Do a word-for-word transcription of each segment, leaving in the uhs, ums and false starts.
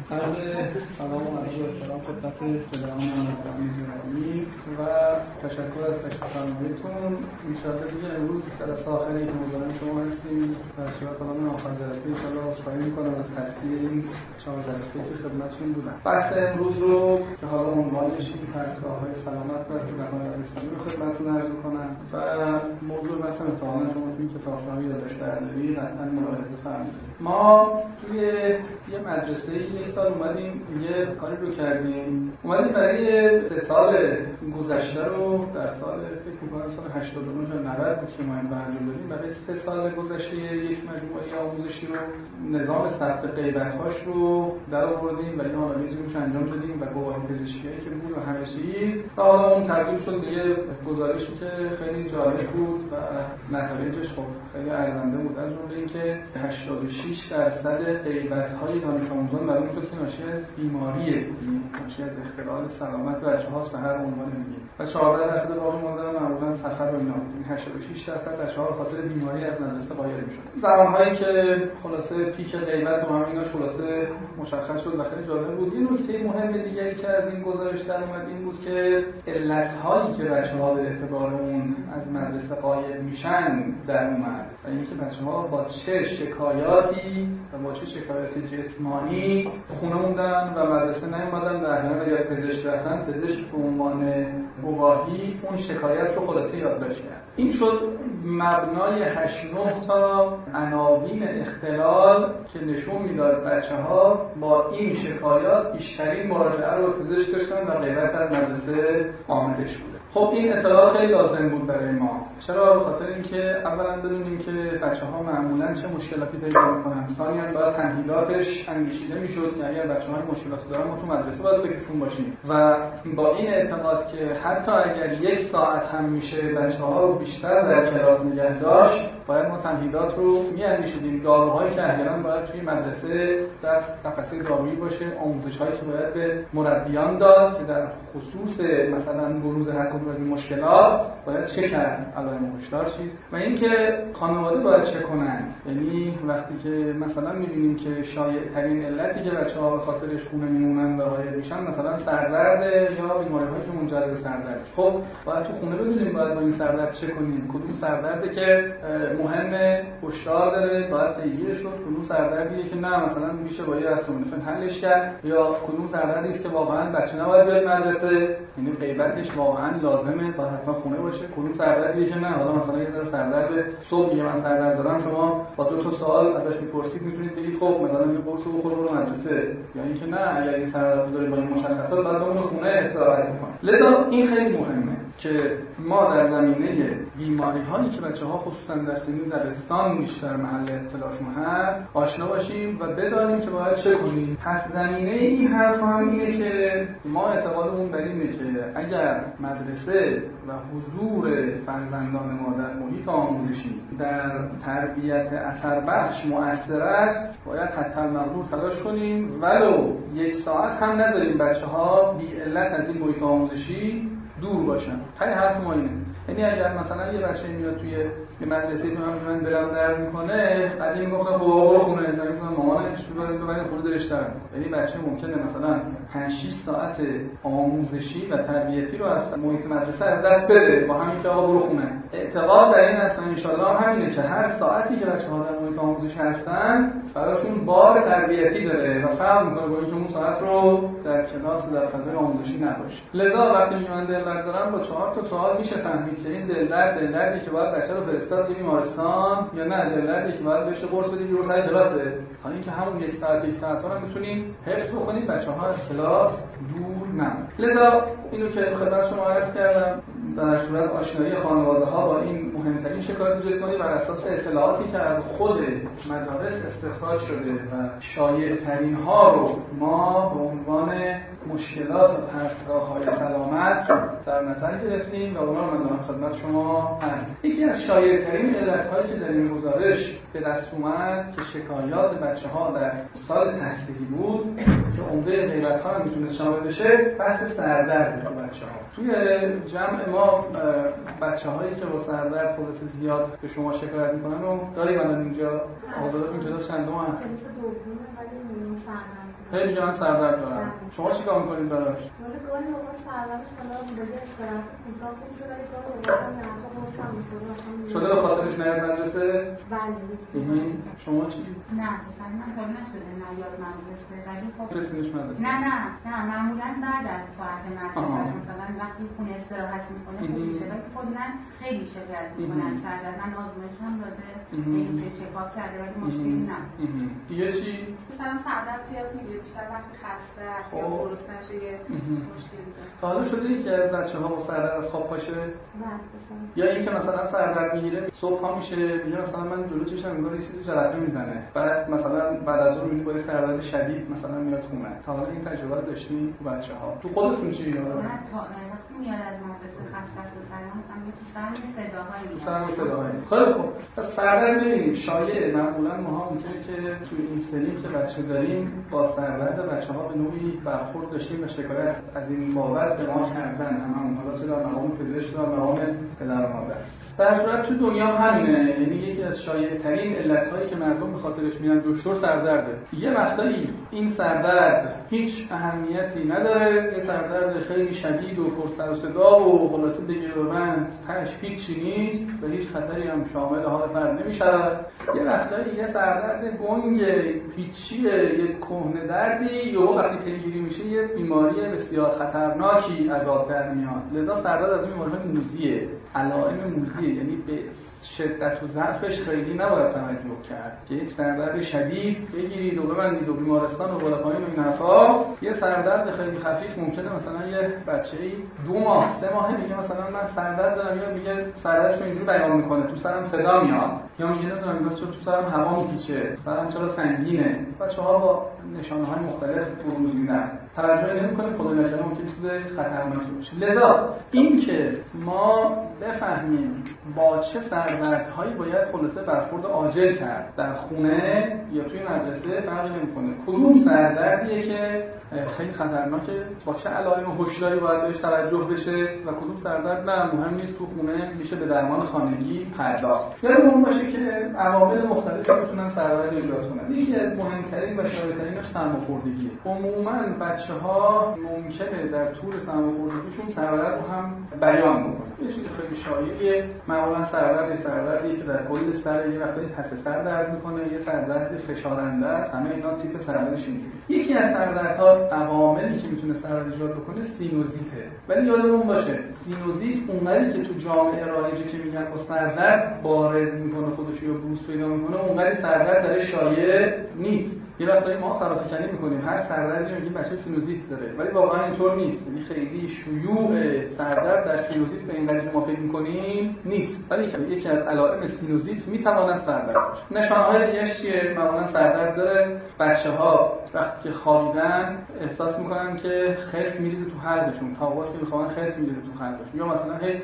عرض سلام و ادب و احترام خدمت جناب مهندس گرامی و تشکر از تشریف فرماییتون. انشاءالله دیگه امروز جلسه آخری که مزاحم شما هستیم و شما تا من آخر جلسه انشاءالله عذرخواهی می‌کنم از تصدیق این چهار جلسه‌ای که خدمتتون بودم. بحث امروز رو که حالا عنوانش این پرتگاه‌های سلامت و کودکان اسلامی رو خدمتتون عرض می‌کنم و موضوع بحث اتفاقا شما توی این کتابخانه یادداشت برداری قطعاً ملاحظه فرمودید. ما توی یه مدرسه یک سال اومدیم یه کاری رو کردیم، اومدیم برای سه سال گذشته رو در سال فکر می‌کنم سال هشتاد و نه یا نود بود که ما این کار انجام دادیم، برای سه سال گذشته یک مجموعه آموزشی رو نظام ثبت غیبت‌هاش رو در آوردیم و این آنالیز روش انجام دادیم و گواهی پزشکیایی که بود و همه چیز و حالا اون تبدیل شد به یه گزارشی که خیلی جالب بود و نتایجش خب خیلی ارزنده بود. از جمله اینکه هشتاد و شش درصد غیبت‌های دانش آموزان معلوم شد که ناشی از بیماریه، ناشی از اختلال سلامت بچه‌هاست به هر عنوان دیگه و چهارده درصد باقی مونده معمولاً سفر و اینا بود. هشتاد و شش درصد بچه‌ها به خاطر بیماری از مدرسه غایب می‌شدن. زمانهایی که خلاصه پیک غیبت و همیناش خلاصه مشخص شد و خیلی جالب بود. یه نکته مهم دیگری که از این گزارش در اومد این بود که علت‌هایی که بچه‌ها به اعتبار اون از مدرسه غایب میشن در اومد و اینکه بچه‌ها با چه شکایاتی و با چه شکایات جسمانی خونه موندن و مدرسه نیومدن و احیانا اگر پزشک رفتن پزشک به عنوان گواهی اون شکایت رو خلاصه یادداشت کرد. این شد مبنای هشت نه تا عناوین اختلال که نشون میداد بچه‌ها با این شکایات بیشترین مراجعه رو به پزشک داشتن و غیبت از مدرسه عاملش بوده. خب این اطلاع خیلی لازم بود برای ما. چرا؟ به خاطر اینکه اولا بدونیم که بچه‌ها معمولاً چه مشکلاتی پیدا می‌کنن. ثانیاً باید تمهیداتش اندیشیده می‌شد که اگر بچه‌ها این مشکلات دارن ما تو مدرسه باید فکرشون باشیم و با این اعتقاد که حتی اگر یک ساعت هم میشه بچه‌ها رو بیشتر در کلاس نگه داشت باید ما تمهیدات رو می‌اندیشیدیم. داروهایی که احیانا باید توی مدرسه در قفسه دارویی باشه، آموزش‌هایی که باید به مربیان داد که در خصوص مثلا بروز هر کدوم از این مشکلات باید چه کرد، علائم هشدار چیست و اینکه خانواده باید چه کنن. یعنی وقتی که مثلا می‌بینیم که شایع‌ترین علتی که بچه‌ها به خاطرش خونه میمونن و غایب میشن مثلا سردرد یا بیماری‌هایی که منجر به سردرد میشه، خب باید تو خونه ببینیم باید با این سردرد چه کنیم، کدوم سردرده که مهمه هشدار داره باید پیگیرش شد، کدوم سردردیه که نه مثلا میشه با یه استامینوفن حلش کرد، یا کدوم سردردی است که واقعا بچه نباید بیاد مدرسه یعنی غیبتش واقعا لازمه باید حتما خونه باشه، کدوم سردردیه که نه حالا مثلا یه ذره سردرد صبح میگه من سردرد دارم شما با دو تا سوال ازش میپرسید میتونید بگید خب مثلا یه قرص بخور برو مدرسه، یا اینکه نه اگر این سردرد داره با این مشخصات بعد بمونه خونه استراحت بکنه. لذا این خیلی مهمه که ما در زمینه بیماری‌هایی که بچه‌ها خصوصا در سن دبستان بیشتر محل ابتلاشون هست آشنا باشیم و بدانیم که باید چه کنیم. پس زمینه این حرف هم اینه که ما اعتقادمون بر اینه که اگر مدرسه و حضور فرزندان ما در محیط آموزشی در تربیت اثر بخش مؤثر است باید حتی المقدور تلاش کنیم ولو یک ساعت هم نذاریم بچه‌ها بی علت از این محیط آموزشی دور باشن. خیلی حرف ما اینه. یعنی اگر مثلا یه بچه میاد توی یه مدرسه به من میگن دلم درد میکنه، قدیم میگفتن خب برو خونه، مثلا مامانش ببرید ببرید خونه دلش درد میکنه. یعنی بچه ممکنه مثلا پنج شش ساعت آموزشی و تربیتی رو از محیط مدرسه از دست بده با همین که آقا برو خونه. اعتقاد در این است ان شاء الله همینه که هر ساعتی که بچه‌ها در محیط آموزشی هستن براشون بار تربیتی داره و فرق میکنه با اینکه اون ساعت رو در کلاس و در فضای آموزشی نباشه. لذا وقتی میگن دل درد دارن با چهار تا سوال میشه فهمید که این دل درد دل دردی که باید بچه رو فرستاد یه بیمارستان یا نه دل دردی که باید بهش قرص بدید رو سر کلاسه، تا اینکه همون یک ساعت یک ساعت رو میتونیم حفظ بکنید بچه‌ها از کلاس دور نمونن. لذا اینو که خدمت شما عرض کردم در صورت آشنایی خانواده‌ها با این مهمترین شکایات جسمانی بر اساس اطلاعاتی که از خود مدارس استخراج شده و شایع‌ترین ها رو ما به عنوان مشکلات و پرتگاه‌های سلامت در نظر گرفتیم و اونا رو من دارم خدمت شما عرض. یکی از شایع‌ترین علت‌هایی که در این گزارش به دست اومد که شکایات بچه‌ها در سال تحصیلی بود که عمده غیبت‌ها هم میتونه شامل بشه بحث سردرد تو بچه‌ها. توی جمع ما بچه‌هایی که با سردرد خلاص زیاد به شما شکایت میکنن و داریم الان اینجا آزادات این کلاس چندم هم؟ هی میگه من سردرد دارم. شما چیکار می‌کنید براش؟ ولی گاهی اوقات سردردش حالا بده استراحت کوتاه خوب شده ولی گاهی اوقات هم درد قرصم می‌خوره. شده به خاطرش نیاد مدرسه؟ بله. شما چی؟ نه مثلا من تا نشده نیاد مدرسه ولی خب رسیدش مدرسه؟ نه نه نه معمولاً بعد از ساعت مدرسه مثلا وقتی خونه استراحت می‌کنه خوب میشه ولی خب من خیلی شکایت می‌کنه از سردرد. من آزمایش هم داده این چکاپ کرده ولی مشکلی نداره. دیگه چی؟ مثلا سردرد زیاد میگیره بیشتر وقتی خسته است یا درست نشه یه مشکلی داره. تا حالا شده یکی از بچه‌ها با سردرد از خواب پاشه؟ نه. یا اینکه مثلا سردرد میگیره صبح پا میشه میگه مثلا من جلو چشم انگار یه چیزی جرقه میزنه بعد مثلا بعد از اون میبینی با سردرد شدید مثلا میاد خونه. تا حالا این تجربه رو داشتی تو بچه‌ها؟ تو خودتون چی میاد؟ نه تا وقتی میاد از مدرسه خسته است مثلا مثلا تو سر صداهایی تو سر صداهایی. خیلی خوب. پس سردرد ببینید شایعه معمولا ماها ممکنه که تو این سنی که بچه داریم با سردرد بچه‌ها به نوعی برخورد داشتیم و شکایت از این بابت به ما کردن. همون حالا چه در مقام پزشک در مقام پدر و مادر. در صورت تو دنیا همینه، یعنی یکی از شایع‌ترین علت‌هایی که مردم به خاطرش میرن دکتر سردرده. یه وقتایی این سردرد هیچ اهمیتی نداره، یه سردرد خیلی شدید و پر سر و صدا و خلاصه بگیر و بند تاش هیچی نیست و هیچ خطری هم شامل حال فرد نمی‌شود. یه وقتایی یه سردرد گنگ هیچیه، یه کهنه دردی یا وقتی پیگیری میشه یه بیماری بسیار خطرناکی از آب در میاد. لذا سردرد از اون بیماری‌های موذیه، علائم موذیه، یعنی به شدت و ضعفش خیلی نباید توجه کرد که یک سردرد شدید بگیرید و ببندید و بیمارستان و بالا پایین و این حرفا. یه سردرد خیلی خفیف ممکنه مثلا یه بچه‌ای دو ماه سه ماه میگه مثلا من سردرد دارم یا میگه سردردش رو اینجوری بیان میکنه تو سرم صدا میاد یا میگه نمیدونم انگار تو سرم هوا میپیچه سرم چرا سنگینه. بچه‌ها با نشانه‌های مختلف بروز میدن توجه نمی‌کنیم خدا نکنه ممکنه چیز خطرناکی باشه. لذا این که ما بفهمیم با چه سردردهایی باید خلاصه برخورد عاجل کرد در خونه یا توی مدرسه فرقی نمی‌کنه. کدوم سردردیه که خیلی خطرناکه با چه علائم هوشیاری باید بهش توجه بشه و کدوم سردرد نه مهم نیست تو خونه میشه به درمان خانگی پرداخت. یادمون باشه که عوامل مختلفی میتونن سردرد ایجاد کنن. یکی از مهمترین و شایع‌ترینش سرماخوردگیه. عموماً بچه‌ها ممکنه در طول سرماخوردگیشون سردرد رو هم بیان بکنن. یه چیز خیلی شایعه معمولاً سردرد سردردیه که در کل سر یه وقتایی پس سر درد میکنه، یه سردرد فشارنده است. همه اینا تیپ سردردش اینجوریه. یکی از سردردها عواملی که میتونه سردرد ایجاد بکنه سینوزیته. ولی یادمون باشه سینوزیت اونقدری که تو جامعه رایجه که میگن با سردرد بارز میکنه خودش یا بروز پیدا میکنه اونقدر سردرد در شایع نیست. یه وقتایی ما فرافکنی میکنیم هر سردردی میگیم بچه سینوزیت داره ولی واقعا اینطور نیست. یعنی خیلی شیوع سردرد در سینوزیت به این قدری که ما فکر میکنیم نیست. ولی یکی از علائم سینوزیت میتواند سردرد باشه. نشانه‌های دیگه‌اش چیه؟ معمولا سردرد داره بچه‌ها وقتی که خوابیدن احساس میکنن که خرس میریزه تو حلقشون، تاواسی میخوان خرس میریزه تو حلقشون یا مثلا هی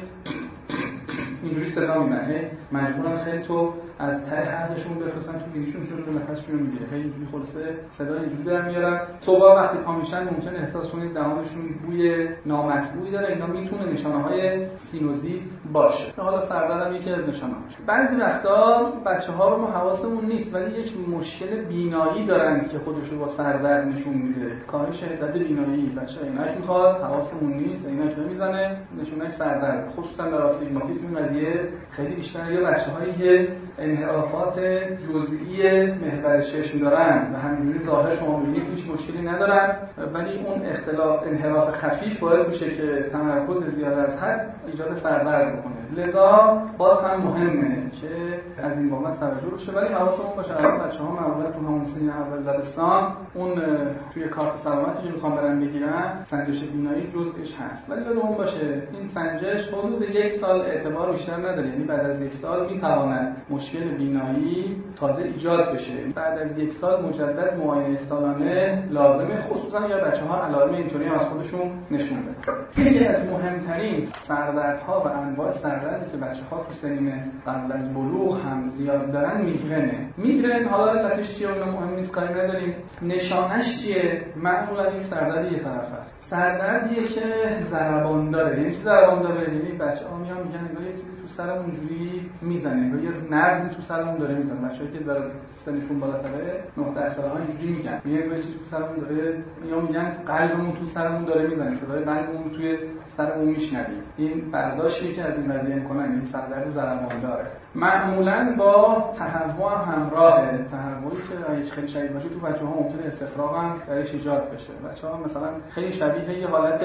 اینجوری صدا میدن، هی مجبورن خیلی تو از ته حلقشون بفرستن تو بینیشون چون رو نفسشون میگیره، هی اینجوری خلاصه صدا اینجوری در میارن. صبح وقتی پا میشن ممکنه احساس کنید دهانشون بوی نامطبوعی داره. اینا میتونه نشانه‌های سینوزیت باشه که حالا سردرد هم یکی از نشانه‌هاشه. بعضی وقتا بچه‌ها رو ما حواسمون نیست ولی یک مشکل بینایی دارن که خودش رو با سردرد نشون میده. کاهش شدت بینایی، بچه عینک میخواد حواسمون نیست، عینک نمیزنه، نشونش سردرد. خصوصا در آستیگماتیسم این قضیه خیلی بیشتره. یا بچه‌هایی که انحرافات جزئی محور چشم دارن و همینجوری ظاهر شما می‌بینید هیچ مشکلی ندارن ولی اون اختلاف انحراف خفیف باعث میشه که تمرکز زیاد از حد ایجاد سردرد بکنه. لذا باز هم مهمه که از این بابت توجه بشه ولی حواسمون باشه الان بچه‌ها معمولا تو همون سن اول دبستان اون توی کارت سلامتی که میخوان برن بگیرن سنجش بینایی جزءش هست ولی یادمون باشه این سنجش حدود یک سال اعتبار بیشتر نداره. یعنی بعد از یک سال میتواند مشکل بینایی تازه ایجاد بشه. بعد از یک سال مجدد معاینه سالانه لازمه خصوصا اگر بچه‌ها علائم اینطوری از خودشون نشون بدن. یکی از مهمترین سردردها و انواع سردردی که بچه‌ها تو سنین قبل از بلوغ هم زیاد دارن میگرنه. میگرن حالا علتش چیه اون مهم نیست، کاری نداریم. نشانش چیه؟ معمولا یک سردرد یه طرف است. سردردیه که ضربان داره. یعنی چی ضربان داره؟ یعنی بچه‌ها میان میگن انگار یه چیزی تو سرمون اونجوری میزنه، انگار یه نبضی تو سرمون داره میزنه. بچه‌ها که ذره سنشون بالاتره نه ده ساله‌ها اینجوری میگن، میگن یه چیزی تو سرمون داره، یا میگن قلبمون تو سرمون داره میزنه، صدای قلبمون توی سرمون میشنویم. این برداشتی که از این قضیه میکنن، این سردرد ضربان داره. معمولاً با تهوع همراهه. تهوعی که اگه خیلی شدید باشه تو بچه‌ها ممکنه استفراغ هم درش ایجاد بشه. بچه‌ها مثلا خیلی شبیه یه حالت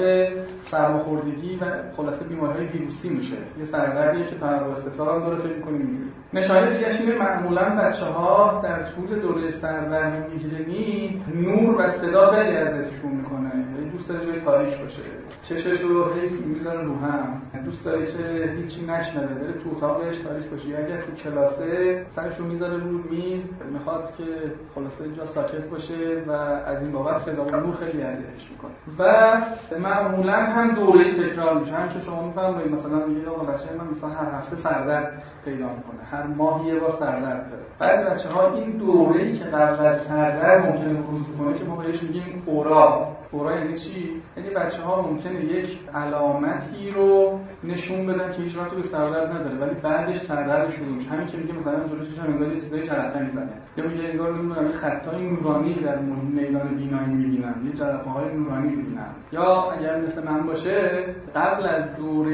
سرماخوردگی و خلاصه بیماری‌های ویروسی میشه. یه سردردیه که تهوع استفراغ هم داره، فکر می‌کنیم اینجوری. نشانه دیگه‌ش اینه معمولاً بچه‌ها در طول دوره سردرد میگرنی نور و صدا خیلی اذیتشون میکنه. یعنی دوست داره جای تاریک باشه، چشش رو هی میذاره رو هم، دوست داره که هیچی نشنوه، بره تو اتاقش تاریک باشه. یا اگر تو کلاسه سرش رو میذاره رو میز، میخواد که خلاصه اینجا ساکت باشه و از این بابت صدا و نور خیلی اذیتش میکنه. و معمولا هم دوره‌ای تکرار میشه. هم که شما میفهمید مثلا میگید آقا بچه من مثلا هر هفته سردرد پیدا میکنه، هر ماه یه بار سردرد داره. بعضی بچه‌ها این دوره‌ای که قبل از سردرد ممکنه بروز کنه که ما بهش میگیم اورا. اورا یعنی چی؟ یعنی بچه‌ها ممکنه یک علامتی رو نشون بدن که هیچ وقت به سردرد نداره، ولی بعدش سردرد شروع میشه. همین که میگه مثلا جلوی چشم انگار یه چیزای جرقه میزنه، یا میگه انگار نمیدونم یه خطای نورانی در میدان بینایی میبینم، یه جرقه‌های نورانی میبینم. یا اگر مثل من باشه قبل از دوره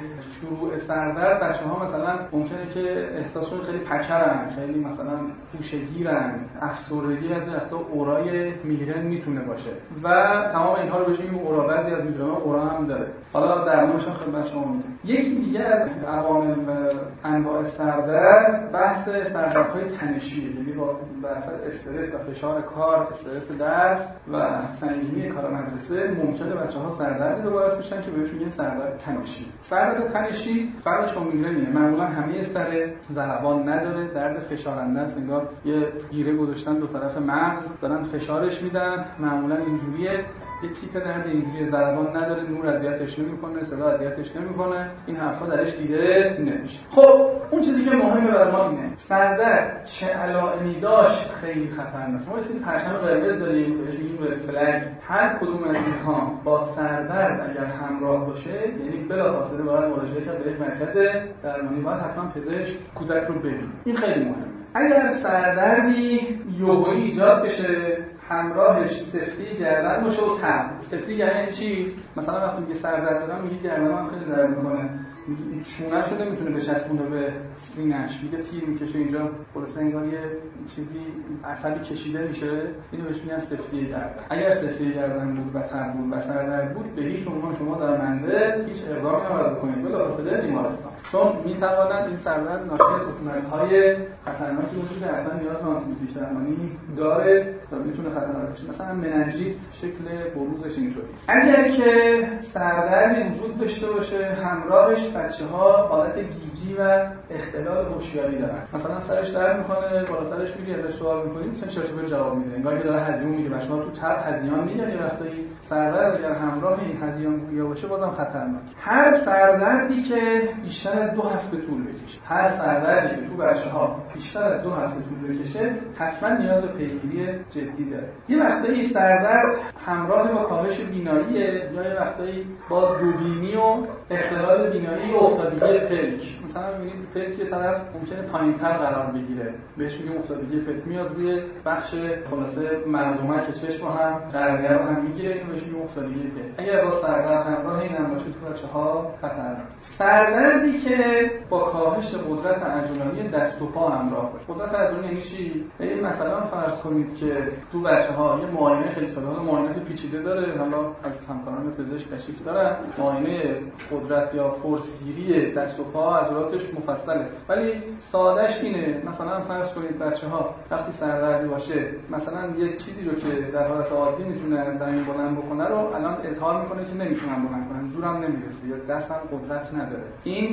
شروع سردرد بچه‌ها مثلا ممکنه که احساسشون خیلی پکرن، خیلی مثلا گوشه‌گیرن، افسردگی، از وقتا اورای میگرن میتونه باشه و تمام اینها رو بهش میگیم اورا. بعضی از میگرن‌ها اورا هم داره. حالا درمانش هم خدمت شما میگم. یکی دیگه از عوامل و انواع سردرد بحث سردردهای تنشیه. یعنی با اثر استرس و فشار کار، استرس درس و سنگینی کار مدرسه ممکنه بچه‌ها سردردی رو باعث بشن که بهش میگن سردرد تنشی. سردرد تنشی فرقش با میگرنه. معمولا همه سر ضربان نداره، درد فشارنده است، انگار یه گیره گذاشتن دو طرف مغز دارن فشارش میدن. معمولا اینجوریه، یه تیپ درد اینجوری ضربان نداره، نور اذیتش نمیکنه، صدا اذیتش نمیکنه، این حرفا درش دیده نمیشه. خب اون چیزی که مهمه برای ما اینه سردرد چه علائمی داشت خیلی خطرناکه. ما یه پرچم قرمز داریم بهش میگیم رد فلگ. هر کدوم از اینها با سردرد اگر همراه باشه یعنی بلافاصله باید مراجعه کرد به یک مرکز درمانی، باید حتما پزشک کودک رو ببینه. این خیلی مهمه. اگر سردردی یوهویی ایجاد بشه همراهش سفتی گردن باشه و تب. سفتی گردن یعنی چی؟ مثلا وقتی میگه سردرد دارم میگه گردنم خیلی درد میکنه، میگه چونه‌شو نمیتونه بچسبونه به سینه‌اش، میگه تیر میکشه اینجا، خلاص انگار یه چیزی عصبی کشیده میشه، اینو بهش میگن سفتی گردن. اگر سفتی گردن بود و تب بود و سردرد بود به هیچ عنوان شما در منزل هیچ اقدامی نباید بکنید، بلافاصله بیمارستان، چون میتواند این سردرد ناشی از عفونت‌های خطرناکی باشه که اصلا نیاز به آنتیبیوتیک درمانی داره و میتونه خطرناک باشه. مثلا مننژیت شکل بروزش اینطوری. اگر که سردردی وجود داشته باشه همراهش بچه‌ها حالت گیجی و اختلال هوشیاری دارن. مثلا سرش درد میکنه، بالا سرش میری ازش سوال می‌کنی مثلا چرت و پرت جواب میده، انگار که داره هزیون میگه. بچه‌ها تو تب هزیان میگن، یه وقتایی سردرد اگر همراه این هزیان گویا باشه بازم خطرناک. هر سردردی که بیشتر از دو هفته طول بکشه، هر سردردی که تو بچه‌ها بیشتر از دو هفته طول بکشه حتما نیاز به پیگیری جدی داره. یه وقتایی سردرد همراه با کاهش بیناییه، یا یه وقتایی با دوبینی و اختلال بینایی و افتادگی پلک. مثلا می‌بینید پلک یه طرف ممکنه پایین‌تر قرار بگیره، بهش میگیم افتادگی پلک، میاد روی بخش خلاصه مردمک چشم هم قرقره رو هم میگیره، اینو بهش میگیم افتادگی پلک. اگر با سردرد همراه این هم باشه تو بچه‌ها خطرناکه. سردردی که با کاهش قدرت عضلانی دست و پا همراه باشه. قدرت عضلانی یعنی چی؟ یعنی مثلا فرض کنید که تو بچه‌ها یه معاینه خیلی ساده، حالا معاینات پیچیده داره، حالا از همکاران پزشک تشریف دارن، معاینه قدرت یا فورس گیری دست و پا عضلاتش مفصله، ولی سادهش اینه. مثلا فرض کنید بچه‌ها وقتی سردردی باشه مثلا یه چیزی رو که در حالت عادی میتونه از زمین بلند بکنه رو الان اظهار میکنه که نمیتونم بلند کنم، زورم نمیرسه یا دستم قدرت نداره. این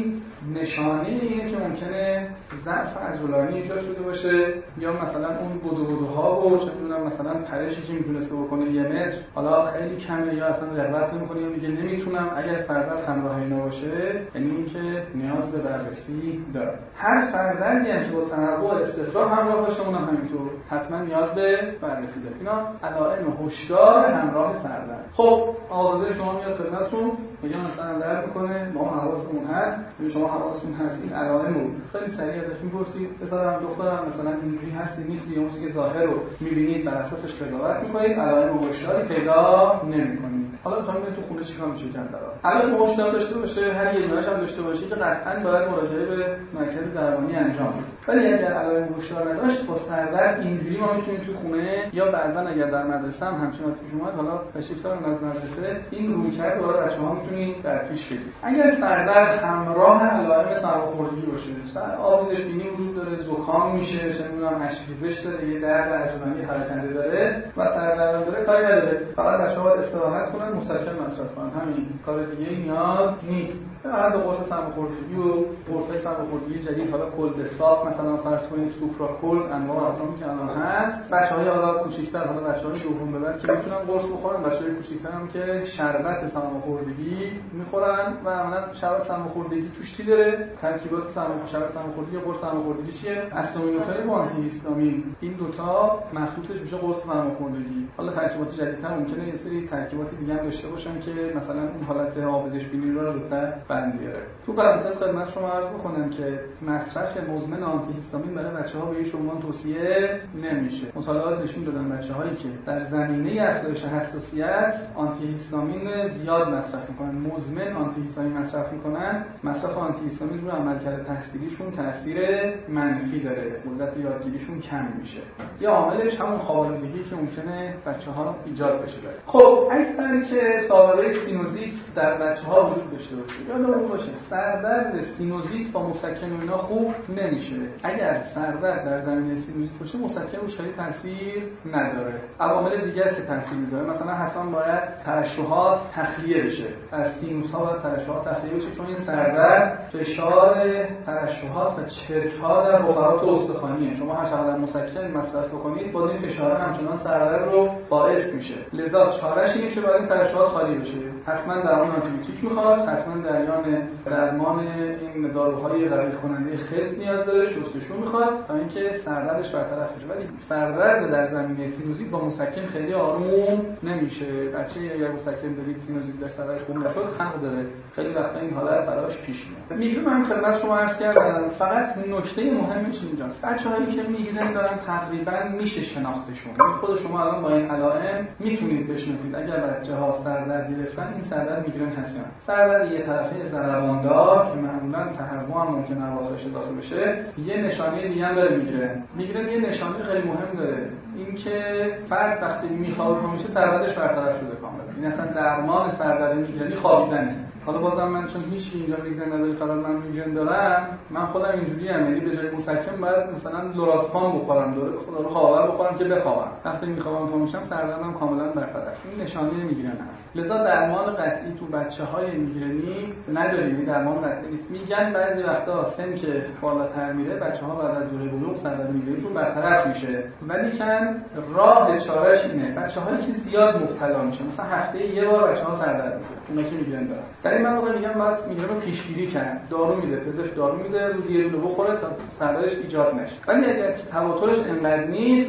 نشانه اینه که ممکنه ضعف عضلانی ایجاد شده باشه یا مثلا اون بدو بدوها و چه میدونم مثلا پرشی که میتونسته بکنه یه متر حالا خیلی کمه یا اصلا رغبت نمیکنه یا میگه نمیتونم. اگر سردرد همراه اینا باشه یعنی اینکه نیاز به بررسی داره. هر سردردی هم که با تنوع استفراغ همراه باشه اون همینطور حتما نیاز به بررسی داره. اینا علائم هشدار همراه سردرد. خب آزاده شما میاد خدمتتون میگه مثلا درد میکنه ما حواسمون هست شما حواستون هست این علائم رو خیلی سریع ازش میپرسید پسرم دخترم مثلا اینجوری هستی نیستی اون چیزی که ظاهر رو میبینید بر اساسش قضاوت میکنید علائم هشداری پیدا نمیکنید. حالا میخوام ببینید تو خونه چیکار میشه کرد. علائم هشدار داشته باشه هر یه دونه‌اش هم داشته باشه که قطعاً باید مراجعه به مرکز درمانی انجام بده. ولی اگر علائم هشدار نداشت با سردرد اینجوری ما میتونیم تو خونه یا بعضا اگر در مدرسه هم همچین پیش اومد حالا تشریف دارن از مدرسه این رویکرد رو برای بچه‌ها میتونید در پیش بگیرید. اگر سردرد همراه علائم سرماخوردگی باشه آبریزش بینی وجود داره زکام میشه چه میدونم اشکیزش داره یه درد عضلانی پراکنده داره و سردرد داره کاری نداره فقط بچه‌ها باید استراحت کنن مسکن مصرف کنن همین کار دیگه نیاز نیست. هر دو قرص سرماخوردگی و قرص‌های سرماخوردگی جدید حالا کلد استاف مثلا فرض کنید سوپرا کلد انواع اقسامی که الان هست بچه‌های حالا کوچیک‌تر حالا بچه‌های دوم به بعد که میتونن قرص بخورن بچه‌های کوچیک‌تر هم که شربت سرماخوردگی میخورن و عملاً شربت سرماخوردگی توش چی داره ترکیبات سرماخوردگی شربت سرماخوردگی قرص سرماخوردگی چیه استامینوفن با آنتی هیستامین این دوتا مخلوطش میشه قرص سرماخوردگی. حالا ترکیبات جدیدتر ممکنه یه سری ترکیبات دیگه هم داشته باشن که مثلا اون حالت آبریزش بینی رو زودتر بند بیاره. تو پرانتز خدمت شما عرض بکنم که مصرف مزمن آنتی هیستامین برای بچه‌ها به هیچ عنوان توصیه نمیشه. مطالعات نشون دادن بچه‌هایی که در زمینه افزایش حساسیت آنتی هیستامین زیاد مصرف میکنن مزمن آنتی هیستامین مصرف میکنن مصرف آنتی هیستامین رو عملکرد تحصیلیشون تاثیر منفی داره قدرت یادگیریشون کم میشه. یا عاملش همون خوابالودگی که ممکنه بچه‌ها ایجاد بشه داره. خب اگر که سابقه سینوزیت در بچه‌ها وجود داشته باشه یادمون باشه سردرد سینوزیت با مسکن و اینا خوب نمیشه. اگر سردرد در زمینه سینوزیت باشه مسکن روش خیلی تاثیر نداره. عوامل دیگه است که تاثیر میذاره مثلا حتما باید ترشحات تخلیه بشه از سینوس ها باید ترشحات تخلیه بشه چون این سردرد فشار ترشحات و چرک ها در رفعات استخوانیه. شما هر چقدر مسکن مصرف بکنید باز این فشار همچنان سردرد رو باعث میشه. لذا چاره‌اش اینه که باید این ترشحات خالی بشه. حتما درمان آنتیبیوتیک میخواد حتما جریان درمان این داروهای قوی کننده خس نیاز داره شستشو میخواد تا اینکه سردردش برطرف بشه. ولی سردرد در زمینه سینوزیت با مسکن خیلی آروم نمیشه. بچه اگر مسکن بدید سینوزیت در سردردش خوب نشد حق داره خیلی وقتا این حالت براش پیش میاد. میگرن من خدمت شما عرض کردم فقط نکته مهمش اینجاست بچه‌هایی که میگرن دارن تقریبا میشه شناختشون. خود شما الان با این علائم میتونید بشناسید اگر بچه‌ها سردرد گرفتن این سردرد میگرن هست. سردرد یه طرفه ضرباندار که معمولا تهوع هم ممکنه اواخرش اضافه بشه یه نشانه دیگه هم داره میگیره. میگیره یه نشانه خیلی مهم داره اینکه فرد وقتی میخوابه میشه سردردش برطرف شده کاملا. این اصلا درمان سردرد میگرنی خوابیدنه. حالا بازم من چون هیچ اینجا میگرن نداره فقط من میگرن دارم من خودم اینجوری ام یعنی به جای مسکن باید مثلا لوراسپان بخورم داره خدا رو خوابه بخورم که بخوابم وقتی میخوابم پا میشم سردردم کاملا برطرف. این نشانه میگرن هست. لذا درمان قطعی تو بچه‌های میگرنی نداریم. درمان قطعی نیست. میگن بعضی وقتا سن که بالاتر میره بچه‌ها بعد از دوره بلوغ سردرد میگرنشون برطرف میشه ولی چند راه چارهش اینه بچه‌هایی که زیاد مبتلا میشن مثلا هفته یه بار بچه‌ها سردرد میگیرن اونا که میگرن دارن در این مواقع میگم باید میگرن رو پیشگیری کنن. دارو میده پزشک دارو میده روزی یه دونه بخوره تا سردردش ایجاد نشه. ولی اگر که تواترش انقدر نیست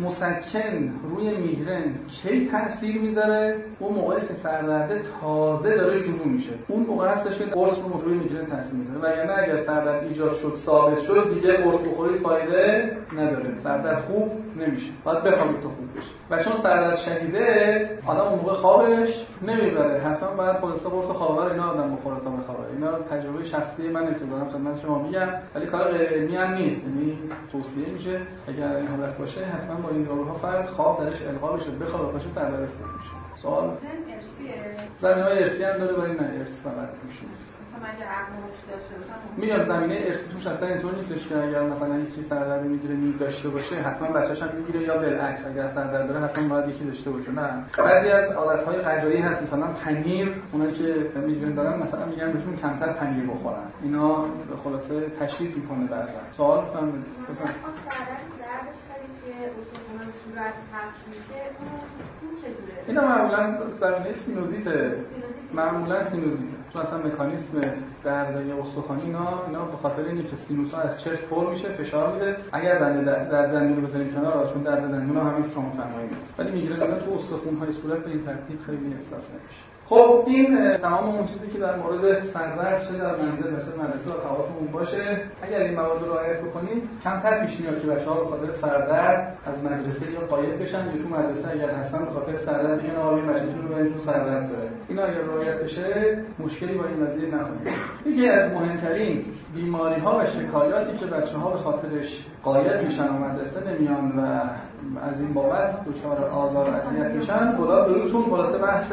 مسکن روی میگرن کی تاثیر میذاره اون موقعی که سردرد تازه داره شروع میشه اون موقع هستش که قرص رو روی میگرن تاثیر میذاره. وگرنه اگر سردرد ایجاد شد ثابت شد دیگه قرص بخورید فایده نداره. سردرد خوب نمیشه باید بخوابید تا خوب بشه و چون سردرد شدیده آدم اون موقع خوابش نمیبره حتما باید خلاصه قرص خواباور اینا آدم بخوره تا بخوابه. اینا تجربه شخصی من اتفاقا خدمت شما میگم ولی کار غیر علمی هم نیست یعنی توصیه میشه اگر این حالت باشه حتما حتما با این داروها فرد خواب درش القا بشه، بخواد باشه سردردش خوب میشه. سوال ارسیه؟ زمینه‌های ارسی هم داره ولی نه ارث فقط توش نیست. مثلا اگه عقلش داشته باشم میگم زمینه ارسی توش اصلا اینطور نیستش که اگر مثلا یکی سردرد میگیره نیک داشته باشه حتما بچه‌ش هم میگیره، یا بالعکس اگر سردرد داره حتما باید یکی داشته باشه. نه، بعضی از عادت‌های غذایی هست مثلا پنیر، اونایی که میگن دارن مثلا میگن بهشون کمتر پنیر بخورن. اینا به خلاصه تشدید میکنه بعضا. سوال بفرمایید. بفرمایید. دردش خیلی که استخوان صورت پخش میشه اون چجوره؟ اینا معمولا زمینه سینوزیته. معمولا سینوزیته. چون اصلا مکانیسم درد استخوانی اینا اینا به خاطر اینه که سینوس‌ها از چرخ پر میشه، فشار میده. اگر دنده در دندون رو بذاریم کنار، چون درد دندون هم همین که شما فرمایید. ولی میگیره مثلا تو استخوان‌های صورت به این ترتیب خیلی احساس نمیشه. خب این تمام اون چیزی که در مورد سردرد چه در منزل باشه مدرسه و حواسمون باشه. اگر این موارد رو رعایت بکنیم کمتر پیش میاد که بچه‌ها به خاطر سردرد از مدرسه یا غایب بشن، یا تو مدرسه اگر هستن به خاطر سردرد میگن آقا این بچه‌تون رو برین چون سردرد داره. اینا اگر رعایت بشه مشکلی با این قضیه نخواهیم. یکی از مهمترین بیماری‌ها و شکایاتی که بچه‌ها به خاطرش غایب میشن و مدرسه نمیان و از این بابت دچار آزار و اذیت میشن، خدا بروتون خلاصه بحث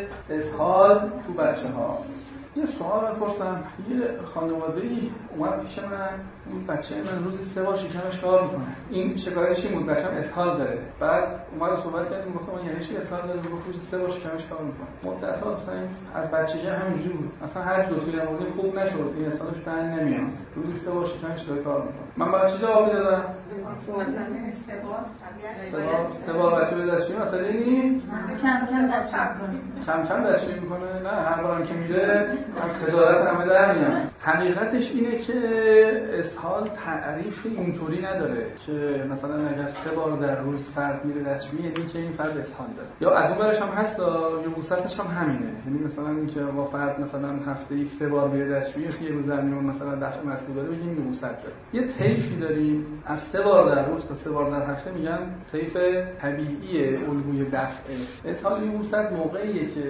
اسهال تو بچه‌هاست. یه سوال بپرسم، یه خانواده‌ای اومد پیش من، این بچه من روزی سه بار شکمش کار میکنه. این شکایتش این بود بچه‌م اسهال داره. بعد اومد صحبت کردیم، گفتم من یعنی چی اسهال داره؟ گفت روزی سه بار شکمش کار میکنه. مدت‌ها مثلا از بچگی همینجوری بود. اصلا هر دکتری آورد خوب نشد. این اسهالش بند نمیاد. روزی سه بار شکمش داره کار میکنه. من بعد چی جواب میدادم؟ مثلا سه بار سه بار بچه به دستشویی مثلا اینی کم کم دستشویی کم کم دستشویی میکنه. نه، هر بارم که میره از خجالت همه در میاد. حقیقتش اینه که اسهال تعریف اینطوری نداره که مثلا اگر سه بار در روز فرد میره دستشویی یعنی که این فرد اسهال داره. یا از اون برش هم هست یبوستش هم همینه. یعنی مثلا اینکه با فرد مثلا هفته‌ای سه بار میره دستشویی، یه روز در میون مثلا دفع مطبوع داره بگیم یبوست داره. یه طیفی داریم از سه بار در روز تا سه بار در هفته میگن طیف طبیعی الگوی دفعه. اسهال یبوست موقعیه که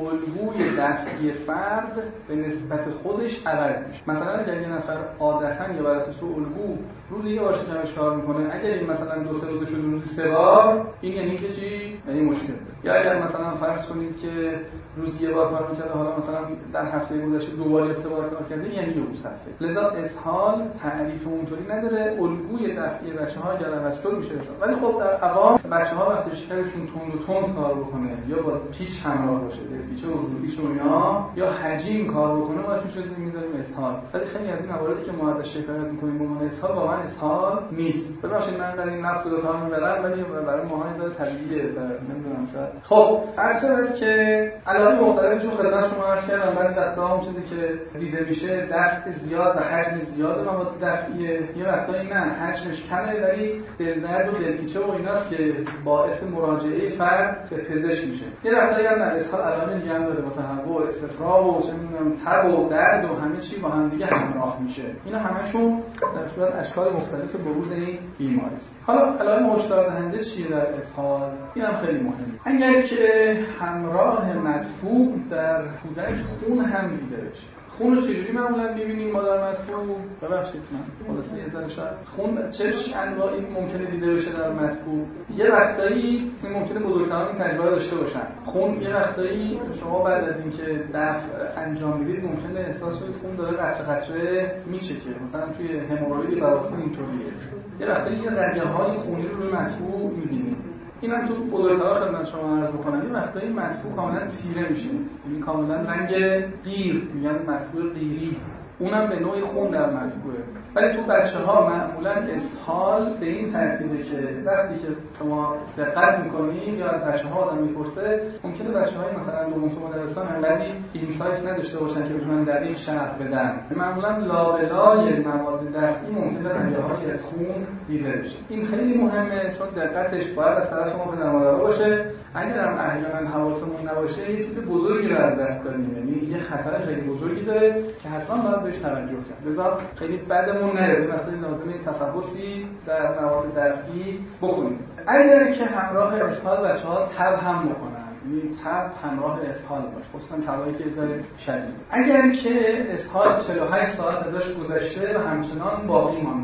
الگوی دفعی فرد به نسبت خودش عوض میشه. مثلا اگر یه نفر عادتاً یا بر اساس الگو روزی یه بار شکمش کار میکنه، اگر این مثلا دو سه روز شده روزی سه بار، این یعنی که چی؟ یعنی مشکل داره. یا اگر مثلا فرض کنید که روزی یه بار کار میکنه، حالا مثلا در هفته گذشته دو بار یا سه بار کار کرده، یعنی یبوست. لذا اسهال تعریف اونطوری نداره. الگوی دفعی بچه‌ها اگر عوض شد میشه اسهال. ولی خب در عوام بچه‌ها وقتی شکمشون تند و تند کار بکنه یا با پیچ همراه باشه، پیچ عضویش و اینا، یا حجیم کار بکنه، واسه میشه میذاریم اسهال. ولی خیلی از این مواردی که ما ازش شکایت می‌کنیم به عنوان اسهال واقعا اسهال نیست. ببخشید من اینقدر این نفس رو کار می‌برم، ولی برای ماها این ذره طبیعیه و نمیدونم شاید. خب هر صورت که علائم مختلفش رو خدمت شما عرض کردم. بعضی وقتا اون چیزی که دیده میشه دفع زیاد و حجم زیاد مواد دفعیه، یه وقتایی نه حجمش کمه ولی دلدرد و دلپیچه و ایناست که باعث مراجعه فرد به پزشک میشه. یه وقتایی هم نه اسهال علائم دیگه هم داره، متهوع، استفراغ و چه میدونم تب و درد و همه چی با هم دیگه همراه میشه. اینا همشون در صورت اشکال مختلف بروز این بیماری است. حالا علائم هشدار دهنده چیه در اسهال؟ این هم خیلی مهمه. اگر که همراه مدفوع در کودک خون هم دیده بشه. خون رو چجوری معمولا می‌بینیم ما در مدفوع؟ ببخشید من خلاصه یه ذره شاید خون چه انواعی ممکنه دیده بشه در مدفوع. یه وقتایی این ممکنه بزرگتران این تجربه داشته باشن. خون یه وقتایی شما بعد از اینکه دفع انجام میدید ممکنه احساس کنید خون داره قطره قطره میچکه. مثلا توی هموروید بواسیر اینطوریه. یه وقتایی یه رگه‌های خونی رو روی مدفوع می‌بینید. این هم تو بزرگترها خدمت شما عرض بکنم. این وقتایی مدفوع کاملا تیره میشه، یعنی کاملا رنگ قیر، میگن مدفوع قیری، اونم به نوعی خون در مدفوعه. ولی تو بچه‌ها معمولا اسهال به این ترتیبه که وقتی که شما دقت می‌کنید یا از بچه‌ها آدم می‌پرسه، ممکنه بچه‌های مثلا دوم سوم دبستان انقدر اینسایت نداشته باشن که بتونن دقیق شرح بدن. معمولا لابلای مواد دفعی ممکنه رگه‌هایی از خون دیده بشه. این خیلی مهمه چون دقتش باید از طرف ما پدر مادرها باشه. اگر هم احیانا حواسمون نباشه یه چیز بزرگی رو از دست دادیم، یعنی یه خطر خیلی بزرگی داره که حتما باید بهش توجه کرد. لذا خیلی بدمون نره، وقتی لازمه تفحصی در مواد دفعی بکنیم. اگر که همراه اسهال بچه‌ها تب هم بکنن، یعنی تب همراه اسهال باشه، خصوصا تبایی که ذره شدید. اگر که اسهال چهل و هشت ساعت ازش گذشته و همچنان باقی مانده،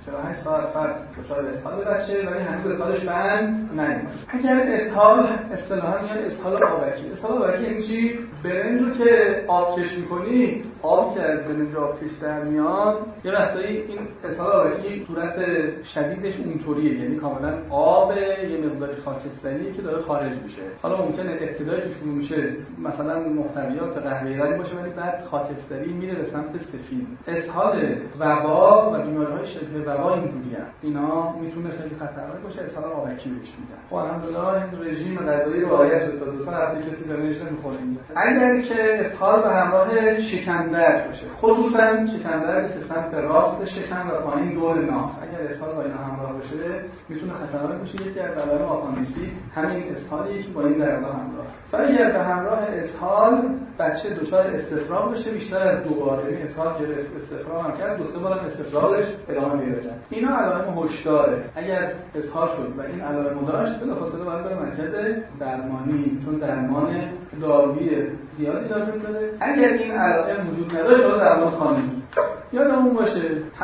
چهل و هشت ساعت فرد دچار اسهال بچه ولی هنوز اسهالش بند نیومده. اگر اسهال اصطلاحا میگن اسهال آبکی. اسهال آبکی یعنی چی؟ برنج رو که آب کش می‌کنی، آبی که از برنج آب کش در میاد، یه وقتایی این اسهال آبکی صورت شدیدش اونطوریه، یعنی کاملا آب یه مقداری خاکستری که داره خارج میشه. حالا ممکنه ابتدایی که شروع میشه مثلا محتویات قهوه‌ای رنگ باشه ولی بعد خاکستری میره به سمت سفید. اسهال وبا و بیماری‌های شبه وبا اینجوریه. اینا میتونه خیلی خطرناک باشه، اسهال آبکی بهش میگن. خب الحمدلله این رژیم غذایی رعایت شده تا دو سه هفته کسی برنج نمیخوره. اگر که اسهال به همراه شکم‌درد باشه، خصوصا شکم‌دردی که سمت راست شکم و پایین دور ناف، اگر اسهال با اینا همراه باشه میتونه خطرناک باشه. یکی از علائم آپاندیسیت همین اسهالیه که با این دردها همراه. و اگر به همراه اسهال بچه دچار استفراغ بشه بیشتر از دو بار، یعنی اسهال گرفت استفراغ هم کرد، دو سه بارم استفراغش ادامه پیدا کرد، اینا علائم هشداره. اگر اسهال شد و این علائم داشت بلافاصله باید بره مرکز درمانی، چون درمان دارویی زیادی لازم داره. اگر این علائم وجود نداشت حالا درمان خانگی. یادمون باشه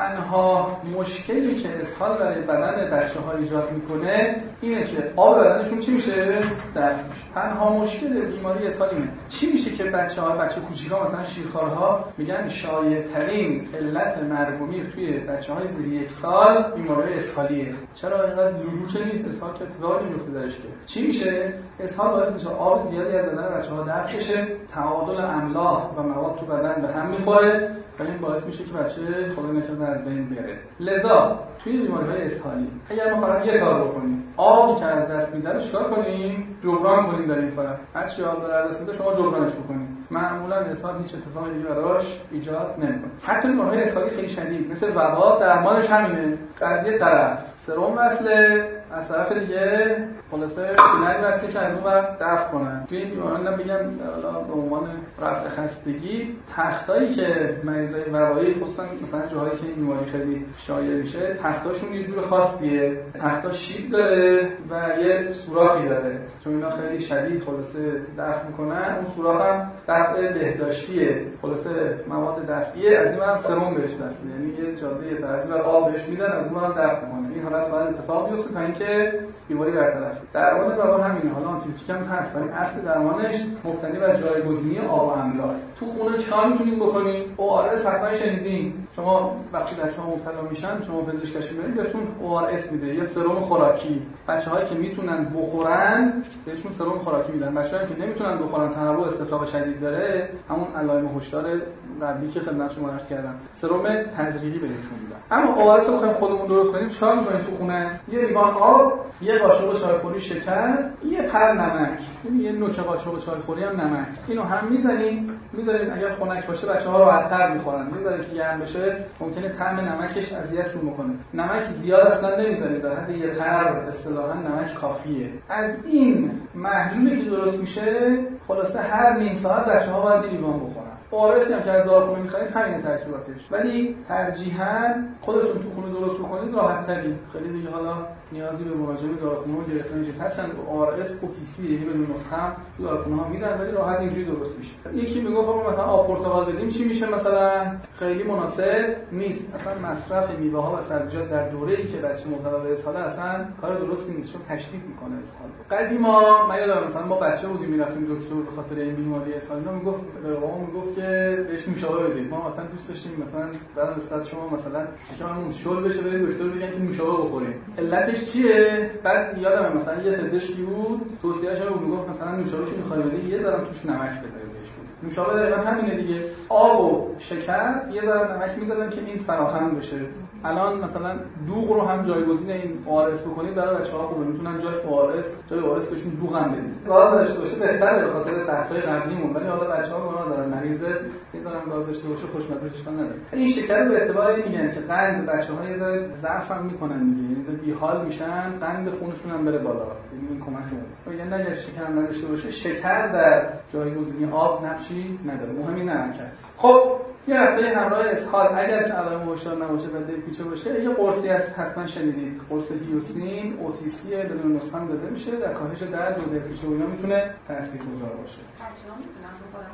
تنها مشکلی که اسهال برای بدن بچه‌ها ایجاد میکنه اینه که آب بدنشون چی میشه؟ دفع میشه. تنها مشکل بیماری اسهال اینه. چی میشه که بچه‌ها بچه کوچیکا مثلا شیرخوارها میگن شایع‌ترین علت مرگ و میر توی بچه‌های زیر یک سال بیماری اسهالیه. چرا اینقدر لولو که نیست؟ اسهال که اتفاقی نمیفته درش که. چی میشه؟ اسهال باعث میشه آب زیادی از بدن بچه‌ها دفع بشه، تعادل املاح و مواد تو بدن به هم میخوره و این باعث میشه که بچه خدا نکنه از بین بره. لذا توی بیماری‌های اسهالی اگر ما فقط یک کار بکنیم، آبی که از دست میده رو چیکار کنیم؟ جبران کنیم در این فقط. هر چی آب داره از دست میده شما جبرانش بکنید. معمولا اسهال هیچ اتفاقی دیگه براش ایجاد نمیکنه. حتی بیماری‌های اسهالی خیلی شدید مثل وبا درمانش همینه. از یه طرف سرم وصله، از طرف دیگه خلاصه فیلنگ وصله که از اون ور دفع کنن. توی این بیماران هم بگم حالا به عنوان رفع خستگی تختایی که مریضای وبایی خصوصا مثلا جاهایی که این بیماری خیلی شایع میشه تختاشون یه جور خاصیه. تختا شیب داره و یه سوراخی داره چون اینا خیلی شدید خلاصه دفع میکنن. اون سوراخ هم دفع بهداشتیه، خلاصه مواد دفعیه. از این ور هم سرم بهش وصله، یعنی یه جاده تعزیز و آب بهش میدن، از اون ور هم دفع میکنه. این حالت باید اتفاق بیفته تا اینکه بیماری برطرف. درمان وبا همینه. حالا آنتیبیوتیک هم هست ولی اصل درمانش مبتنی بر جایگزینی آب و املاح. تو خونه چیکار میتونید بکنید؟ او آر اس حتما شنیدین. شما وقتی بچه‌ها مبتلا میشن شما پزشکش میبرید بهتون او آر اس میده یا سرم خوراکی. بچه‌هایی که میتونن بخورن بهشون سرم خوراکی میدن. بچه‌هایی که نمیتونن بخورن تهوع استفراغ شدید داره همون علائم هشدار قبلی که خدمت شما عرض کردم سرم تزریقی بهشون میدن. اما او آر اس رو بخوایم خودمون درست کنیم چیکار می‌کنیم تو خونه؟ یه لیوان آب، یه قاشق چایخوری شکر، یه پر نمک، یعنی یه نوک قاشق چایخوری هم نمک. اینو هم می‌زنیم، می‌ذاریم اگر خنک باشه بچه‌ها راحت‌تر می‌خورن. می‌ذاریم که گرم بشه ممکنه طعم نمکش اذیتشون بکنه. نمک زیاد اصلا نمی‌ذارید، در حد یه پر اصطلاحاً نمک کافیه. از این محلولی که درست میشه خلاصه هر نیم ساعت بچه‌ها باید لیوان بخورن. آرسی هم که از داروخونه می‌خرید همین ترکیباتش، ولی ترجیحاً خودتون تو خونه درست بکنید راحت‌تری. خیلی دیگه حالا نیازی به مراجعه به داروخونه و گرفتن نیست. هرچند آر اس او تی سی یعنی بدون نسخه هم تو داروخونه‌ها میدن ولی راحت اینجوری درست میشه. یکی میگه خب مثلا آب پرتقال بدیم چی میشه؟ مثلا خیلی مناسب نیست. اصلا مصرف میوه‌ها و سبزیجات در دوره‌ای که بچه مبتلا به اسهال اصلا کار درستی نیست چون تشدید میکنه اسهال. قدیما من یادم مثلا ما بچه بودیم میرفتیم دکتر به خاطر این بیماری اسهال اینا میگفت به بابام میگفت که بهش نوشابه بدید. ما مثلا دوست داشتیم مثلا بعد نسبت شما مثلا شما شل بشه برید دکتر بگن که نوشابه بخورید. علتش چیه؟ بعد یادم مثلا یه پزشکی بود توصیه‌اش رو میگفت مثلا نوشابه که می‌خوای بدی یه ذره توش نمک بذارید بهش. نوشابه دقیقاً همینه دیگه. آب و شکر یه ذره نمک می‌ذارن که این فراهم بشه. الان مثلا دوغ رو هم جایگزین این او آر اس بکنید برای بچه‌ها خوبه. میتونن جاش او آر اس جای او آر اس بهشون دوغ هم بدید. گاز داشته باشه بهتره به خاطر بحث‌های قبلیمون، ولی حالا بچه‌ها گناه دارن مریض میذارن گاز داشته باشه خوشمزه اشکال نداره. این شکر رو به اعتبار میگن که قند بچه‌ها یه ذره ضعف هم میکنن دیگه، یعنی بیحال میشن، قند خونشون هم بره بالا. یعنی این کمک می‌کنه. یعنی اگر شکر هم نداشته باشه شکر در جایگزینی آب نقشی نداره. مهمی نمک است. خب یه هفته همراه اسهال اگر که علائم هشدار نباشه و دلپیچه باشه یه قرصی هست حتما شنیدید، قرص هیوسین او تی سی بدون نسخه هم داده میشه، در کاهش درد و دلپیچه و اینا میتونه تاثیرگذار باشه. بچه‌ها میتونن بخورن هیوسین؟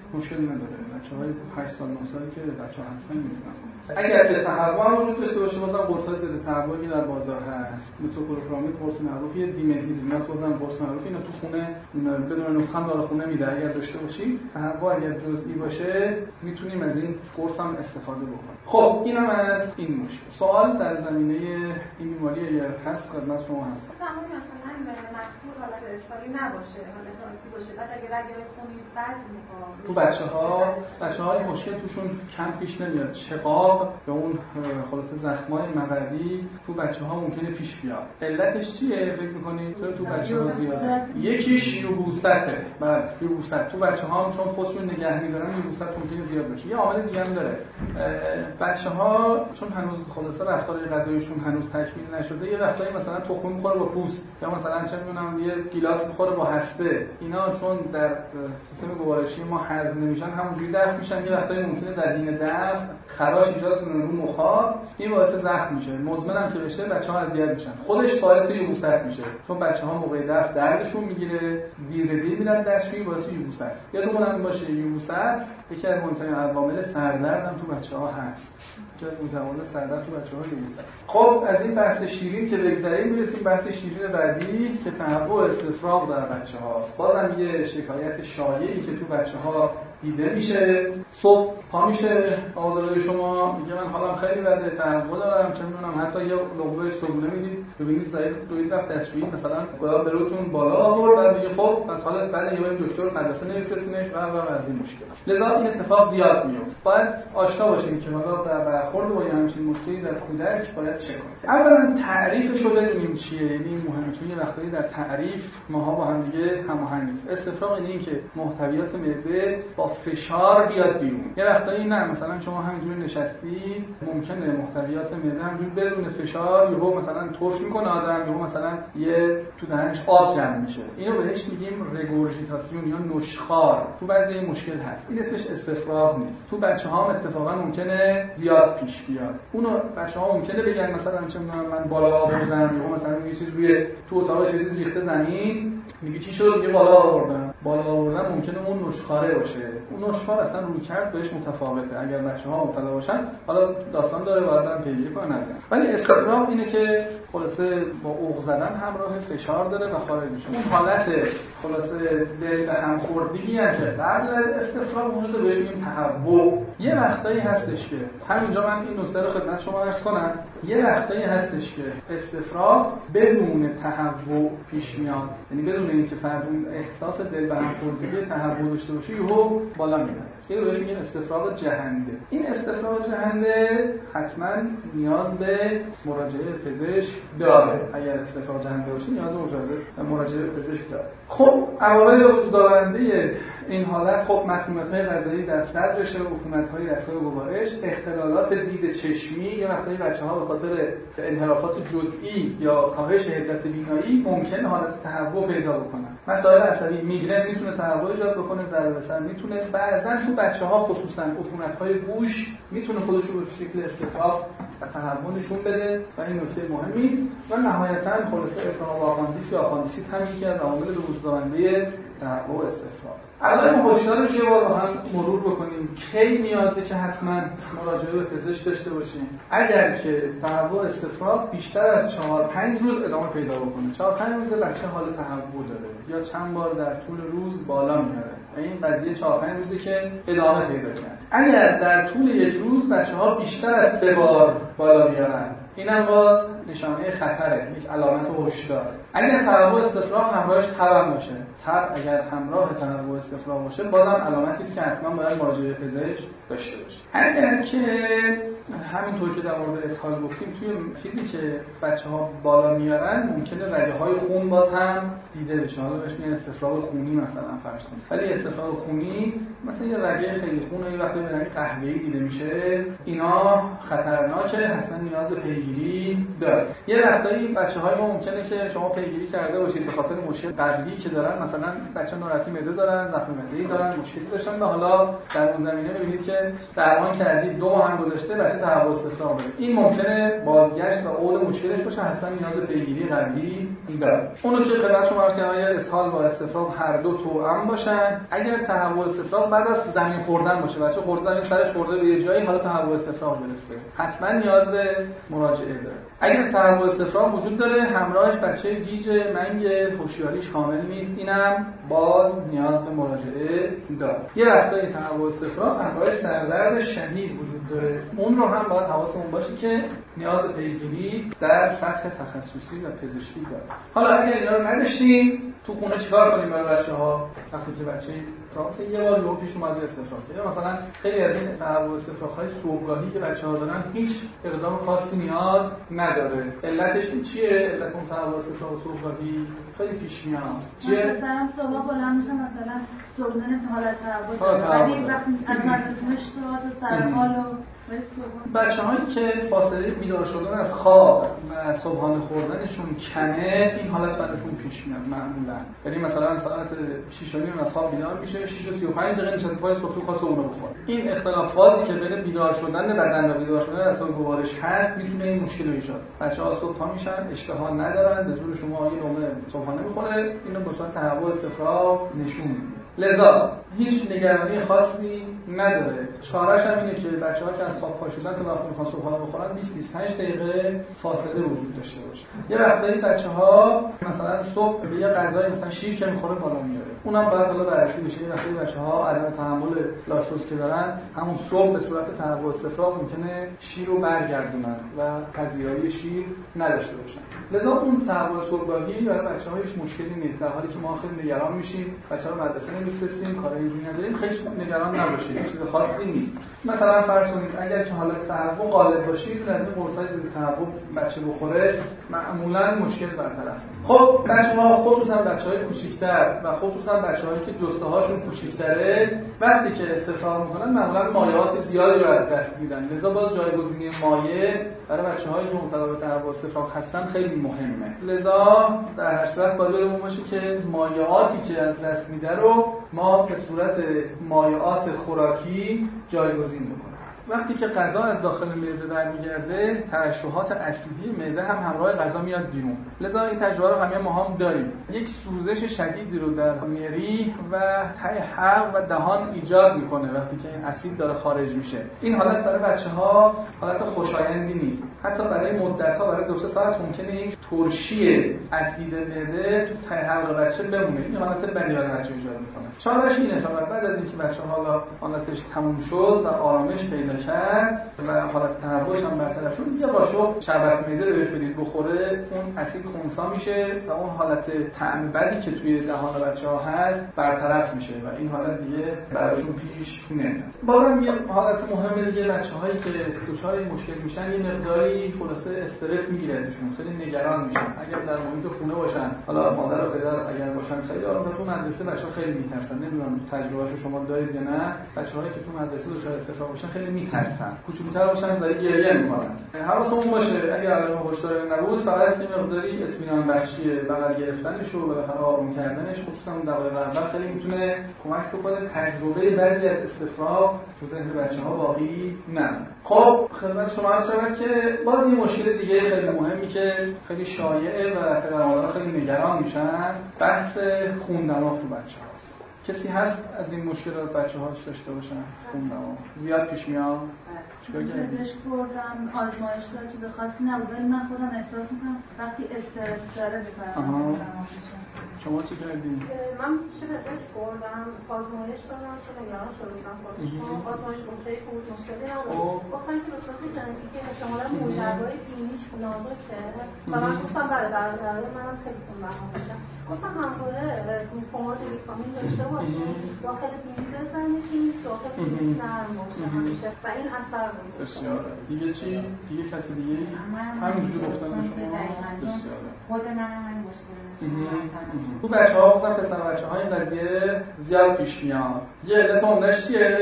مشکلی نداره. بچه‌های هشت سال نه سالی که بچه‌ها هستن میتونن. اگر که تهوع هم وجود داشته باشه بازم قرص‌های ضد تهوعی در بازار هست. متوکلوپرامید قرص معروفیه، دیمهیدریناز بازم قرص معروفی، اینا تو خونه بدون نسخه هم داره خونه میده. اگر داشته باشید تهوع اگر جزئی باشه میتونیم از این قرص هم استفاده بکنیم. خب اینم از این مشکل. سوال در زمینه این بیماری اگر هست خدمت شما هستم. تمام مثلا مخمور حالت استالی نباشه، حالت عادی باشه. بعد اگه رگ‌های خونی بد می‌خواد تو بچه‌ها بچه‌ها این مشکل توشون کم پیش نمیاد. شقاق یا اون خلاصه زخمای مقعدی تو بچه‌ها ممکنه پیش بیاد. علتش چیه فکر می‌کنید؟ چرا تو بچه‌ها زیاده؟ یکیش یبوسته. بله یبوست تو بچه‌ها هم چون خودشون نگه می‌دارن یبوست ممکنه زیاد بشه. یه عامل دیگه هم داره. بچه‌ها چون هنوز خلاصه رفتار غذاییشون هنوز تکمیل نشده، یه وقتایی مثلا تخم می‌خوره با پوست یا مثلا چه می‌دونم یه گیلاس می‌خوره با هسته. اینا چون در سیستم گوارشی ما هضم نمیشن همونجوری دفع میشن. یه وقتایی ممکنه در حین دفع خراش ایجاد کنه رو مخاط، این باعث زخم میشه. مزمن هم که بشه بچه‌ها اذیت میشن. خودش باعث یبوست میشه چون بچه‌ها موقع دفع دردشون میگیره، دیر به دیر میرن دستشویی، باعث یبوست. یادمون هم باشه یبوست یکی از مهمترین عوامل سردرد هم تو بچه‌ها هست. یکی از مهمترین سردرد تو بچه‌ها یبوست. خب از این بحث شیرین که بگذریم میرسیم بحث شیرین بعدی که تهوع استفراغ در بچه‌هاست. بازم یه شکایت شایعی که تو بچه‌ها دیده میشه. صبح پا میشه آزادای شما میگه من حالم خیلی بده، تهوع دارم، چه میدونم حتی یه لقمه صبحونه میدید ببینید ظریف دوید رفت دستشویی مثلا بالا بروتون بالا آورد، بعد میگه خب پس حالا بعد یه بریم دکتر مدرسه نمیفرستینش و و از این مشکل. لذا این اتفاق زیاد میفته. باید آشنا باشیم که حالا در برخورد با همچین مشکلی در کودک باید چه کنیم. اولا تعریفش رو بدونیم چیه، یعنی مهمه چون یه وقتایی در تعریف ماها با هم دیگه هماهنگ نیست. استفراغ یعنی اینکه محتویات معده با فشار بیاد بیرون. یه وقتایی نه مثلا شما همینجوری نشستی ممکنه محتویات معده همینجوری بدون فشار یهو مثلا ترش میکنه آدم، یهو مثلا یه تو دهنش آب جمع میشه. اینو بهش میگیم رگورژیتاسیون یا نشخوار. تو بعضی این مشکل هست. این اسمش استفراغ نیست. تو بچه‌ها هم اتفاقا ممکنه زیاد پیش بیاد. اونو بچه‌ها ممکنه بگن مثلا چه می‌دونم من بالا آوردم، یا مثلا یه چیز روی تو اتاق چیزی ریخته زمین، میگه چی شد؟ میگه بالا آوردم. بالا آوردن ممکنه اون نشخواره باشه. اون نشخوار اصلا رویکرد بهش متفاوته. اگر بچه‌ها مبتلا باشن حالا داستان داره باید برن پیگیری کنن ازش. ولی استفراغ اینه که خلاصه با اوق زدن همراه فشار داره و خارج میشه. اون حالت خلاصه به هم خوردگی هم که قبل از استفراغ وجود بهش میگیم تهوع. یه وقتایی هستش که همینجا من این نکته رو خدمت شما عرض کنم، یه وقتایی هستش که استفراغ بدون تهوع پیش میاد، یعنی بدون اینکه فرد احساس دل به هم خوردگی تهوع داشته باشه یهو بالا میاد. یه رو بهش میگیم استفراغ جهنده. این استفراغ جهنده حتما نیاز به مراجعه پزشک داره. اگر استفراغ جهنده باشه نیاز به مراجعه پزشک داره. خب عوامل وجود آورنده این حالت خب مسمومیت‌های غذایی در صدرشه، عفونت‌های دستگاه گوارش، اختلالات دید چشمی. یه وقتایی بچه‌ها به خاطر انحرافات جزئی یا کاهش حدت بینایی ممکنه حالت تهوع پیدا بکنن. مسائل عصبی، میگرن میتونه تهوع ایجاد بکنه، ضربه سر میتونه، بعضا تو بچه‌ها خصوصا عفونت‌های گوش میتونه خودش رو به شکل استفراغ و تهوع نشون بده و این نکته مهمی است. و نهایتاً خلاصه ارتهاب آپاندیس یا آپاندیسیت هم یکی از عوامل به وجود آورنده تهوع استفراغ. الان ما هشدارش یه بار با هم مرور بکنیم کی نیازه که حتما مراجعه به پزشک داشته باشیم. اگر که تهوع استفراغ بیشتر از چهار پنج روز ادامه پیدا بکنه. چهار پنج روز بچه حال تهوع داره یا چند بار در طول روز بالا میاره. این قضیه چهار پنج روزه که ادامه پیدا کرد. اگر در طول یک روز بچه‌ها بیشتر از سه بار بالا بیارن، اینم باز نشانه خطره، یک علامت هشدار. اگر تهوع استفراغ همراهش تب باشه، تب اگر همراه تهوع استفراغ باشه بازم علامتی است که حتما باید مراجعه پزشک داشته باشه. اگر که همینطور که در مورد اسهال گفتیم توی چیزی که بچه‌ها بالا میارن ممکنه رگه‌های خون باز هم دیده بشه. حالا بهش میگن استفراغ خونی مثلا فرض کنید. ولی استفراغ خونی مثلا یه رگه خیلی خون یه وقتی به رنگ قهوه‌ای دیده میشه، اینا خطرناکه، حتما نیاز به پیگیری داره. یه وقتایی بچه‌های ما ممکنه که شما پیگیری کرده باشید به خاطر مشکل قبلی که دارن، مثلا بچه ناراحتی معده دارن، زخم معده‌ای دارن، مشکلی داشتن و حالا در اون زمینه ببینید که درمان کردید، دو ماه هم گذشته بچه بچه تهوع استفراغ داره. این ممکنه بازگشت و اول مشکلش باشه، حتما نیاز به پیگیری قوی داره. اونو که خدمت شما عرض کردم اگر اسهال با استفراغ هر دو توأم باشن، اگر تهوع استفراغ بعد از زمین خوردن باشه، بچه خورده زمین سرش خورده به یه جایی، حالا تهوع استفراغ گرفته، حتما نیاز به مراجعه داره. اگر تهوع استفراغ وجود داره همراهش بچه گیج منگ هوشیاریش کامل نیست، اینم باز نیاز به مراجعه داره. یه وقتایی تهوع استفراغ همراهش سردرد شدید وجود داره، اون رو هم باید حواسمون باشه که نیاز به پیگیری در سطح تخصصی و پزشکی داره. حالا اگر اینا رو نداشتیم تو خونه چیکار کنیم برای بچه‌ها؟ وقتی که بچه راست یه بار یهو پیش اومد استفراغ کرد، مثلا خیلی از این تهوع استفراغ‌های صبحگاهی که بچه‌ها دارن هیچ اقدام خاصی نیاز نداره. علتش چیه؟ علت اون تهوع استفراغ صبحگاهی خیلی پیش میاد. چیه؟ مثلا صبح بلند میشه، مثلا صبحانه حالت تهوع، ولی وقتی از مدرسه‌اش ساعت سرحال و بچه‌هایی که فاصله بیدار شدن از خواب و صبحانه خوردنشون کمه، این حالت براشون پیش میاد معمولا. یعنی مثلا ساعت شش و نیم از خواب بیدار میشه، شش و سی و پنج دقیقه نشسته پای سفره خواست صبحونه بخوره. این اختلاف فازی که بین بیدار شدن بدن و بیدار شدن اعصاب گوارش هست میتونه این مشکل رو ایجاد. بچه‌ها صبح پا میشن، اشتها ندارن، به زور شما یه لقمه صبحانه میخوره، اینو به صورت تهوع استفراغ نشون میده. لذا هیچ نگرانی خاصی نداره. چاره‌اش هم اینه که بچه‌ها که از خواب پا شدن تا وقتی میخوان صبحانه بخورن بیست تا بیست و پنج دقیقه فاصله وجود داشته باشه. یه وقتایی بچه‌ها مثلا صبح به یه غذای مثلا شیر که میخوره بالا میاره، اونم باید حالا بررسی بشه. یه وقتی بچه‌ها عدم تحمل لاکتوز که دارن، همون صبح به صورت تهوع استفراغ ممکنه شیر رو برگردونن و پذیرایی شیر نداشته باشن. لذا اون تهوع صبحگاهی برای بچه‌ها هیچ مشکلی نیست، در حالی که ما خیلی نگران میشیم بچه‌ها مدرسه نمی‌فرستیم، کارای اینجوری نداریم، خیلی نگران نباشید، چیز خاصی نیست. مثلا فرض کنید اگر که حالت تهوع غالب باشید، از این قرصای ضد تهوع بچه بخوره، معمولاً مشکل برطرف. خب بچه‌ها، خصوصا بچه‌های کوچیک‌تر و خصوصا بچه‌هایی که جسته‌هاشون کوچیک‌تره، وقتی که استفراغ می‌کنن معمولاً مایعات زیادی رو از دست میدن. لذا باز جایگزینی مایع برای بچه‌هایی که مبتلا به تهوع استفراغ هستن خیلی مهمه. لذا در هر صورت باید یادمون باشه که مایعاتی که از دست میده رو ما به صورت مایعات خوراکی جایگزین بکنیم. وقتی که غذا از داخل معده برمیگرده، ترشحات اسیدی معده هم همراه غذا میاد بیرون. لذا این تجربه رو همه ما هم داریم. یک سوزش شدیدی رو در مری و ته حلق و دهان ایجاد میکنه وقتی که این اسید داره خارج میشه. این حالت برای بچه‌ها حالت خوشایندی نیست. حتی برای مدت‌ها، برای دو سه ساعت ممکنه یک ترشی اسید معده تو ته حلق بچه بمونه. این حالت بدی برای بچه ایجاد میکنه. چاره‌اش اینه فقط بعد از اینکه بچه حالا حالتش تموم شد و آرامش پیدا کرد و حالت تهوعش هم برطرف شد، یه قاشق شربت معده بهش بدید بخوره، اون اسید خنثی میشه و اون حالت طعم بدی که توی دهان بچه‌ها هست برطرف میشه و این حالت دیگه براشون پیش نمیاد. بازم یه حالت مهم دیگه، بچه‌هایی که دچار این مشکل میشن یه مقداری خلاصه استرس میگیره ازشون، خیلی نگران میشن. اگر در محیط خونه باشن، حالا مادر و پدر اگر باشن خیلی آروم، تو مدرسه بچه‌ها خیلی میترسن. نمیدونم تجربهشو شما دارید یا نه، بچه‌هایی که تو مدرسه دچار استفراغ باشن خیلی میترسن، کوچولوتر باشن زای گریه میکنن. حواسمون باشه اگر علائم هشداری نبود، فقط یه مقداری اطمینان بخشی بغل گرفتنش و بالاخره آروم کردنش، خصوصا اون دقایق اول خیلی میتونه کمک بکنه تجربه بعدی از استفراغ تو ذهن بچه‌ها باقی نمونه. خب خدمت شما عرض شود که باز این مشکل دیگه خیلی مهمی که خیلی شایعه و پدر مادرها خیلی نگران میشن، بحث خون دماغ تو بچه‌هاست. کسی هست از این مشکلات بچه‌هاش داشته باشن؟ خون دماغ زیاد پیش میاد. چیکار کردی؟ پزشک بردم، آزمایش داد، چیز خاصی نبود، ولی من خودم احساس میکنم وقتی استرس داره بزنم خون دماغ میشه. شما چی کردی؟ من پیش پزشک بردم، آزمایش دادم، چون نگران شده بودم خودشون. آزمایش اوکی بود، مشکلی نبود. گفتن که به صورت ژنتیکی احتمالاً محیط‌های بینیش نازکه و من گفتم بله در درآینده منم خیلی خون دماغ میشه. گفتم همواره پماد ویتامین داشته باشین، داخل بینی بزنید که داخل بینیش نرم باشه همیشه و این اثر می‌کنه. بسیار. دیگه چی؟ دیگه کسی دیگه؟ همینجوری گفتن به شما. بسیار. خود من هم این مشکل داشتم. تو بچه‌ها خصوصا پسر بچه‌ها این قضیه زیاد پیش میاد. یه علت عمده‌اش چیه؟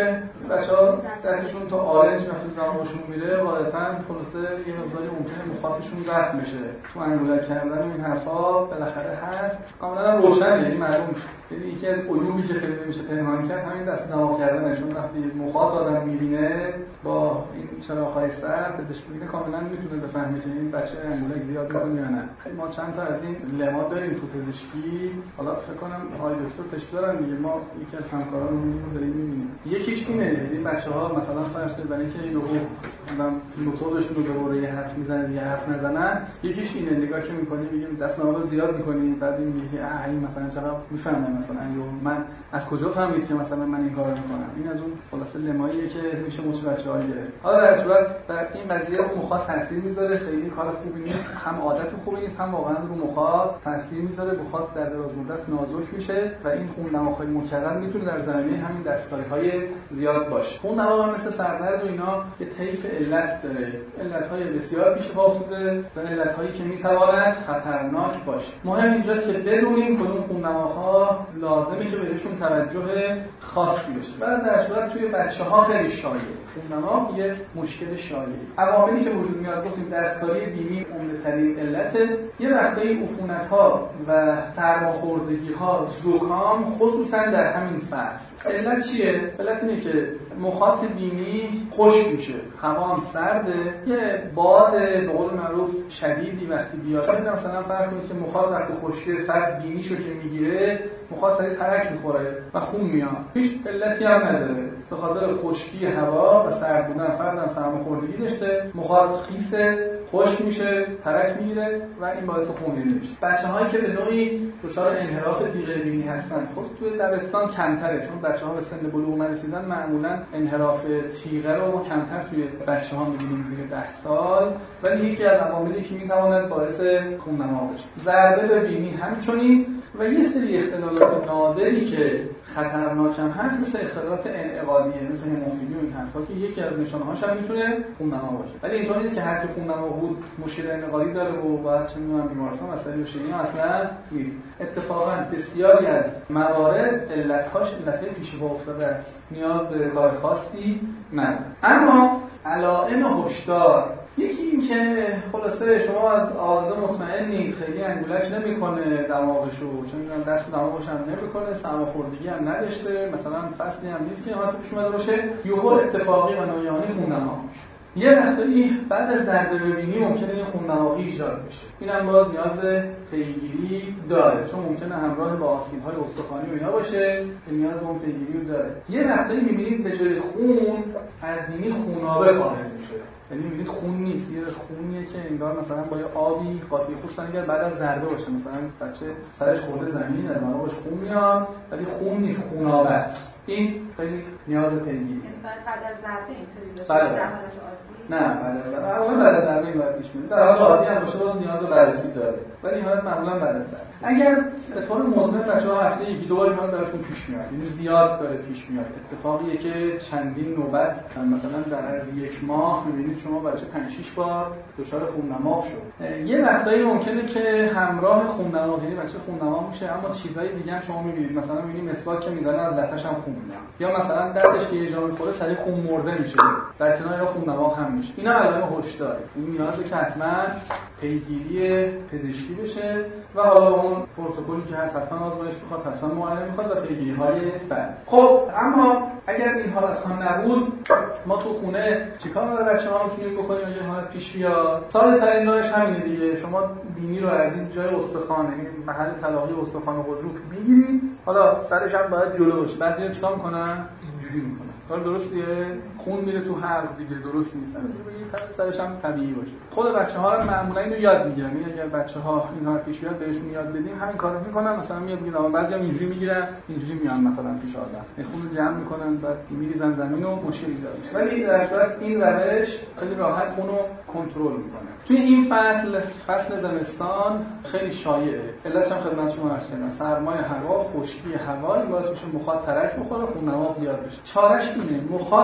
بچه‌ها دستشون تا آرنج وقتی دماغشون میره غالبا خلاصه یه مقداری ممکنه مخاطشون زخم بشه. تو انگولک کردن و این حرفا بالاخره هست. کاملا روشنه، یعنی معلوم میشه. یعنی یکی از علومی که خیلی نمیشه پنهان کرد همین دست دماغ کردنه، چون وقتی مخاط آدم میبینه با این چراغ‌های سر پزشک میبینه کاملا میتونه بفهمه که این بچه انگولک زیاد میکنه یا نه. ما چند تا از این لما داریم تو پزشکی، حالا فکر کنم آقای دکتر تشریف دارن دیگه، ما یکی از همکارانمون رو داریم میبینیم. یکیش اینه، این بچه‌ها مثلا فرض کنید برای اینکه اینو آدم موتورشون رو به قوره حرف میزنه دیگه حرف نزنن، یکیش اینه نگاه که می‌کنی میگیم دست نامو زیاد می‌کنی، بعد میگی اه این مثلا چرا میفهمه مثلا یا من از کجا فهمید که مثلا من این کارو می‌کنم. این از اون خلاصه لماییه که میشه مچ بچه‌ها گرفت. حالا در صورت در این قضیه رو مخاط تاثیر میذاره، خیلی کار خوبی نیست، هم عادت خوبی نیست، هم واقعا رو مخاط تاثیر میذاره. مخاط در دراز مدت نازک میشه و این خون دماغ‌های مکرر میتونه در زمینه همین دستکاری‌های زیاد باشه. خون دماغ مثل سردرد و اینا یه طیف علت داره، علت‌های بسیار پیش پا افتاده و علت‌هایی که میتواند خطرناک باشه. مهم اینجاست که بدونیم کدوم خون دماغ‌ها لازمه که بهشون توجه خاصی بشه. بعد در صورت توی بچه‌ها خیلی شایعه خون دماغ یه مشکل شایعه. عواملی که وجود میاد گفتیم دستکاری بینی عمده‌ترین علته. یه وقتایی عفونت‌ها و سرماخوردگی‌ها، زکام خصوصا در همین فصل. علت چیه؟ علت اینه که مخاط بینی خشک میشه، هوا هم سرده، یه باد به قول معروف شدیدی وقتی بیاد، مثلا فرض کنید که مخاط وقتی خشکه فرد بینیشو که میگیره مخاط سری ترک میخوره و خون میاد، هیچ علتی هم نداره، به خاطر خشکی هوا و سرد بودن فرد هم سرماخوردگی داشته، مخاط خیسه، خشک میشه، ترک میگیره و این باعث خونریزی میشه. بچه‌هایی که به نوعی دچار انحراف تیغه بینی هستن، خب توی دبستان کمتره، چون بچه‌ها به سن بلوغ نرسیدن معمولاً انحراف تیغه رو کمتر توی بچه‌ها می‌بینیم زیر ده سال، ولی یکی از عواملی که می‌تواند باعث خون دماغ بشه. ضربه به بینی همچنین و یه سری اختلالات نادری که خطرناک هم هست، مثل اختلالات انعقادیه، مثل هموفیلی و این حرفا که یکی از نشانه‌هاش هم میتونه خون دماغ باشه. ولی اینطور نیست که هر کی خون دماغ بود مشکل انعقادی داره و باید چه می‌دونم بیمارستان مسئله بشه، اینا اصلا نیست. اتفاقاً بسیاری از موارد علت‌هاش علت‌های پیش پا افتاده است، نیاز به کار خاصی نداره. اما علائم هشدار، یکی این که خلاصه شما از آزاده مطمئنید، خیلی انگولک نمیکنه دماغشو، چون میگم دست دماغش هم نمیکنه، سرماخوردگی هم نداشته، مثلا فصلی هم نیست که حالت پیش اومده باشه، یهو اتفاقی و ناگهانی خون دماغ میشه. یه وقتی بعد از ضربه ببینی ممکنه یه خون دماغی ایجاد بشه. اینم باز نیاز به پیگیری داره، چون ممکنه همراه با آسیب‌های استخوانی و اینا باشه، نیاز به اون پیگیری داره. یه وقتی می‌بینید به جای خون از بینی خونابه خارج میشه. یعنی می‌بینید خون نیست، یه خونیه که انگار مثلا با یه آبی قاطی، خصوصا اگر بعد از ضربه باشه، مثلا بچه سرش خورده زمین از دماغش خون میاد، ولی خون نیست، خونابه است. این خیلی نیاز به پیگیری. بعد از ضربه اینطوری باشه. بله. نه بعد از ضربه، معمولا بعد از ضربه این باید پیش میاد. در حال عادی هم باشه باز نیاز به بررسی داره. ولی این حالت معمولا بعد از ضربه. اگر به طور مزمن بچه‌ها هفته یکی دو بار این حالت براشون پیش میاد، یعنی زیاد داره پیش میاد، اتفاقیه که چندین نوبت مثلا در عرض یک ماه می‌بینید شما بچه پنج شش بار دچار خون دماغ شد. یه وقتایی ممکنه که همراه خون دماغ، یعنی بچه خون دماغ میشه اما چیزای دیگه هم شما می‌بینید، مثلا می‌بینید مسواک که میزنه از دستش هم خون میاد، یا مثلا دستش که یه جا می‌خوره سری خون مرده میشه، در کنار خون دماغ هم میشه. اینا علائم هشدار. این نیازه که حتما پیگیری پزشکی بشه و حالا اون پروتکلی که هست حتما آزمایش می‌خواد، حتما معاینه می‌خواد و پیگیری‌های بعد. خب اما اگر این حالت ها نبود، ما تو خونه چیکار برای بچه‌ها می‌تونیم بکنیم اگه حالت پیش بیاد؟ ساده ترین راهش همینه دیگه، شما بینی رو از این جای استخوان، این محل تلاقی استخوان و غضروف می‌گیرید، حالا سرش هم باید جلو باشه. بعضی‌ها چیکار می‌کنن؟ اینجوری می‌کنن. کار درستیه؟ خون میره تو حلق دیگه، درست نیست. اینجوری بگید سرش هم طبیعی باشه. خود بچه‌ها رو معمولا اینو یاد می‌گیرن. یعنی اگر بچه‌ها این حالت پیش بیاد بهشون یاد بدیم همین کارو می‌کنن، مثلا میاد میگن بعضی‌ها اینجوری می‌گیرن، اینجوری میان مثلا پیش آدم. این خون رو جمع می‌کنن بعد می‌ریزن زمین و مشکل ایجاد میشه. ولی در صورت این روش خیلی راحت خون رو کنترل می‌کنه. توی این فصل فصل زمستان خیلی شایعه. علتش هم خدمت شما عرض کردم. سرمای هوا، خشکی هوا این باعث میشه مخاط ترک بخوره، خون دماغ زیاد بشه. چاره‌اش اینه، مخاط رو باید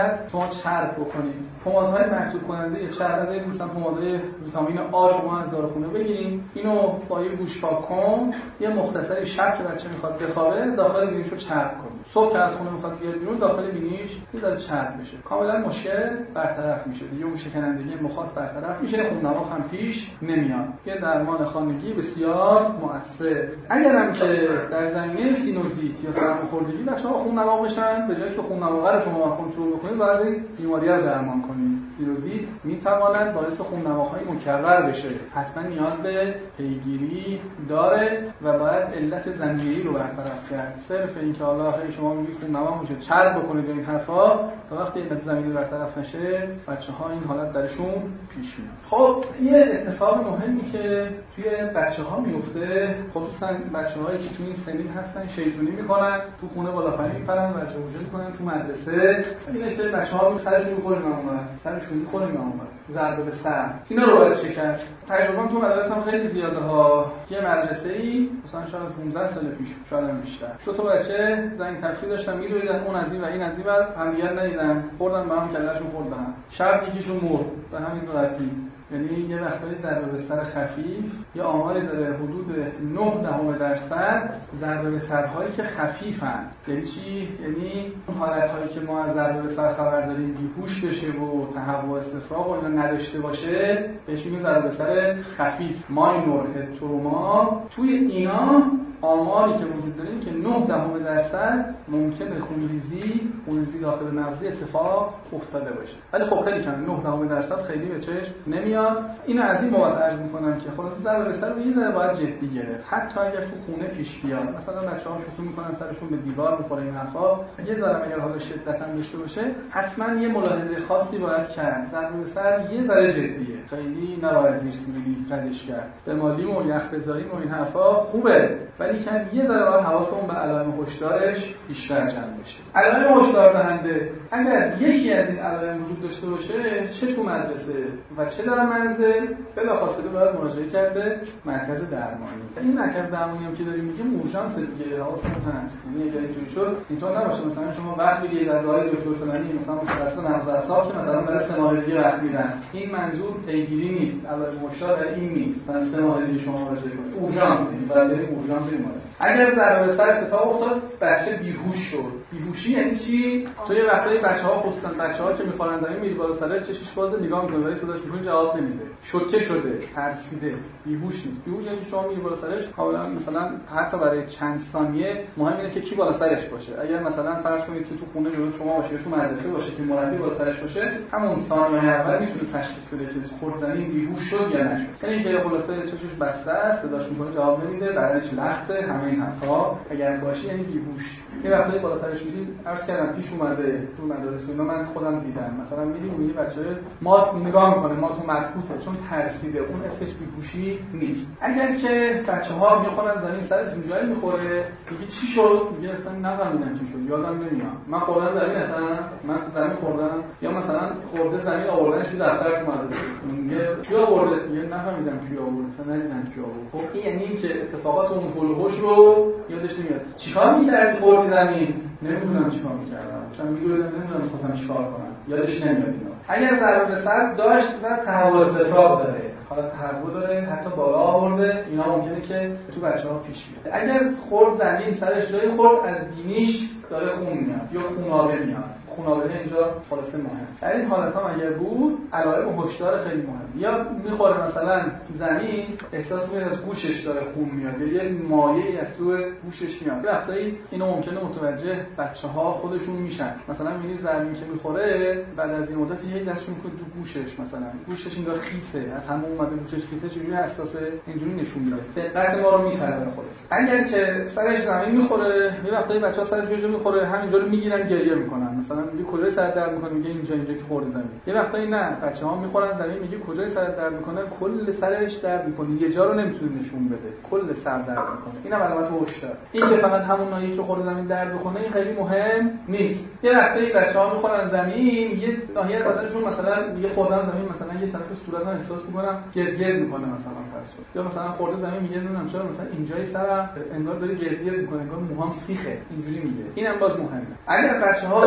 باید شما چرب بکنید. پمادهای مرطوب کننده یا چرب از این مثلا پمادهای ویتامین آ شما از داروخونه بگیرید، اینو با یه گوش پاک کن، یه مختصری شب که بچه میخواد بخوابه داخل بینیشو چرب کنید. صبح که از خونه میخواد بیاد بیرون داخل بینیش یه ذره چرب بشه. کاملا مشکل برطرف میشه. دیگه اون شکنندگی مخاط برطرف میشه، خون دماغ هم پیش نمیاد. یه درمان خانگی بسیار مؤثر. اگرم که در زمینه سینوزیت یا سرماخوردگی بچه‌ها خون دماغ بشن، به جای که خون دماغ رو شما کنترل بکنید باید بیماری رو درمان کنید. سینوزیت میتواند باعث خون دماغ‌های مکرر بشه. حتما نیاز به پیگیری داره و باید علت زمینه‌ای رو برطرف کرد. صرف اینکه حالا شما میگید خون دماغ میشه چرب بکنید این حرفا، تا وقتی علت زمینه‌ای برطرف نشه بچه‌ها این حالت درشون پیش میاد. خب یه اتفاق مهمی که توی بچه‌ها میفته، خصوصا بچه‌هایی که توی این سنین هستن شیطونی میکنن، تو خونه بالا پایین میپرن، بچه بوجه میکنن تو مدرسه، اینه که بچه‌ها می سرشون می‌خوره معمولا، سرشون می‌خوره معمولا، ضربه به سر. اینا رو باید چه کرد؟ تجربه تو مدرسه هم خیلی زیاده ها. یه مدرسه‌ای مثلا شاید پانزده سال پیش، شاید هم بیشتر، دو تا بچه زنگ تفریح داشتن می‌دویدن اون از این و این از این ور، همدیگر ندیدن، خوردن به هم کلهشون خورد به هم. شب یکیشون مرد به همین راحتی. یعنی یه وقتایی ضربه به سر خفیف یه آماری داره حدود نه دهم درصد ضربه به سرهایی که خفیفن. یعنی چی؟ یعنی اون حالت‌هایی که ما از ضربه به سر خبر داریم، بیهوش بشه و تهوع و استفراغ و اینا نداشته باشه، بهش میگن ضربه به سر خفیف، ماینور هد تروما. توی اینا آماری که وجود داره که نه دهم درصد ممکنه خونریزی خونریزی داخل مغزی اتفاق افتاده باشه. ولی خب خیلی کم، نه دهم درصد خیلی به چشم نمیاد. اینو از این بابت عرض میکنم که خلاص ضربه به سر رو یه ذره باید جدی گرفت، حتی اگر تو خونه پیش بیاد. مثلا بچه‌ها شوخی میکنن سرشون به دیوار میخوره این حرفا، یه ذره اگر حالا شدت هم داشته باشه حتما یه ملاحظه خاصی باید کرد. ضربه به سر یه ذره جدیه، خیلی نباید زیر سیبیلی ردش کرد. به مالیم و یخ بذاریم و این حرفا خوبه، ولی که یه ذره باید حواسمون به علائم هشدارش بیشتر جمع بشه. علائم هشدار دهنده اگر یکی از این علائم وجود داشته باشه، چه تو مدرسه و چه در منزل، بلافاصله باید مراجعه کرده مرکز درمانی. این مرکز درمانی هم که داریم میگیم اورژانس دیگه، حواسمون هست. یعنی اگر اینجوری شد اینطور نباشه مثلا شما وقت بگیرید از آقای دکتر فلانی مثلا متخصص مغز و اعصاب که مثلا برای سه ماه دیگه وقت میدن. این منظور پیگیری نیست، علائم هشدار این نیست. مثلا سه ماه دیگه شما مراجعه کنید. اورژانس این بعد بریم اورژانس بیمارستان. اگر ضربه سر اتفاق افتاد بچه بیهوش شد. بیهوشی یعنی چی؟ چون یه وقتایی بچه‌ها خصوصا بچه‌ها که میخوان زمین میره بالا سرش چشش باز نگاه میکنه ولی صداش میکنه جواب نمیده. شوکه شده، ترسیده، بیهوش نیست. بیهوش یعنی شما میری بالا سرش حالا مثلا حتی برای چند ثانیه مهم اینه که کی بالا سرش باشه. اگر مثلا فرض کنید که تو خونه جلوی شما باشه یا تو مدرسه باشه که مربی بالا سرش باشه، همون ثانیه اول میتونه تشخیص بده که خورد زمین بیهوش شد یا نشد. یعنی که خلاصه چشش بسته است، صداش میکنه جواب نمیده، بعدش لخته، همه این حرفا. اگر باشه یعنی بیهوش. یه وقتی بالا سرش می‌رید عرض کردم پیش اومده تو مدارس اینا من خودم دیدم، مثلا می‌ریم می‌بینی بچه مات نگاه می‌کنه، ماتو مبهوته چون ترسیده، اون اسمش بیهوشی نیست. اگر که بچه‌ها می‌خونن زمین سرشون جایی می‌خوره میگه چی شد؟ میگه اصلا نفهمیدم چی شد، یادم نمیاد. من خوردم زمین، اصلا من زمین خوردم، یا مثلا خورده زمین آوردنش تو دفتر تو مدرسه. میگه کی آورده؟ میگه نفهمیدم کی آورده، اصلا ندیدم کی آورد. خب این یعنی اینکه اتفاقات اون هول و هوش رو یادش نمیاد. چیکار می‌کردی خوردی زمین؟ نمیدونم چیکار می‌کردم. چون می‌دونم نمیدونم می‌خواستم چیکار کنم. یادش نمیاد اینا. اگر ضربه به سر داشت و تهوع استفراغ داره، حالا تهوع داره، حتی بالا آورده، اینا ممکنه که تو بچه‌ها پیش بیاد. اگر خورد زمین سرش جای خورد از بینیش داره خون میاد یا خونابه میاد. خونابه اینجا خلاصه مهم. در این حالت هم اگر بود علائم هشدار خیلی مهم. یا میخوره مثلا زمین احساس میکنه از گوشش داره خون میاد یا یه مایعی از تو گوشش میاد. وقتی اینو ممکنه متوجه بچه‌ها خودشون میشن. مثلا میبینید زمین که میخوره بعد از این مدت هی دستشون میکنه تو گوشش، مثلا گوشش اینجا خیسه، از همون اومده گوشش خیسه، چجوری حساسه، اینجوری نشون میده. دقت ما رو میطلبه خلاص. اگر که سرش زمین میخوره، یه وقتایی بچه‌ها سرش جوجو میخوره همینجوری میگیرن گریه میکنن. مثلا میگه کجای سر درد میکنه، میگه اینجا اینجا که خورد زمین. یه وقتایی نه، بچه‌ها میخورن زمین، میگه کجای سر درد میکنه، کل سرش درد میکنه، یه جا رو نمیتونه نشون بده، کل سر درد میکنه. اینم علامت هشدار. این که فقط همون ناحیه که خورد زمین درد بکنه این خیلی مهم نیست. یه وقتایی بچه‌ها میخورن زمین، یه ناحیه از بدنشون مثلا میگه خوردن زمین، مثلا یه طرف صورتم احساس میکنم گزگز میکنه مثلا فرض کن، یا مثلا خورده زمین میگه نمیدونم چرا مثلا اینجای سرم انگار داره گزگز میکنه، انگار موهام سیخه، اینجوری میگه. اینم باز مهمه. اگر بچه‌ها زمین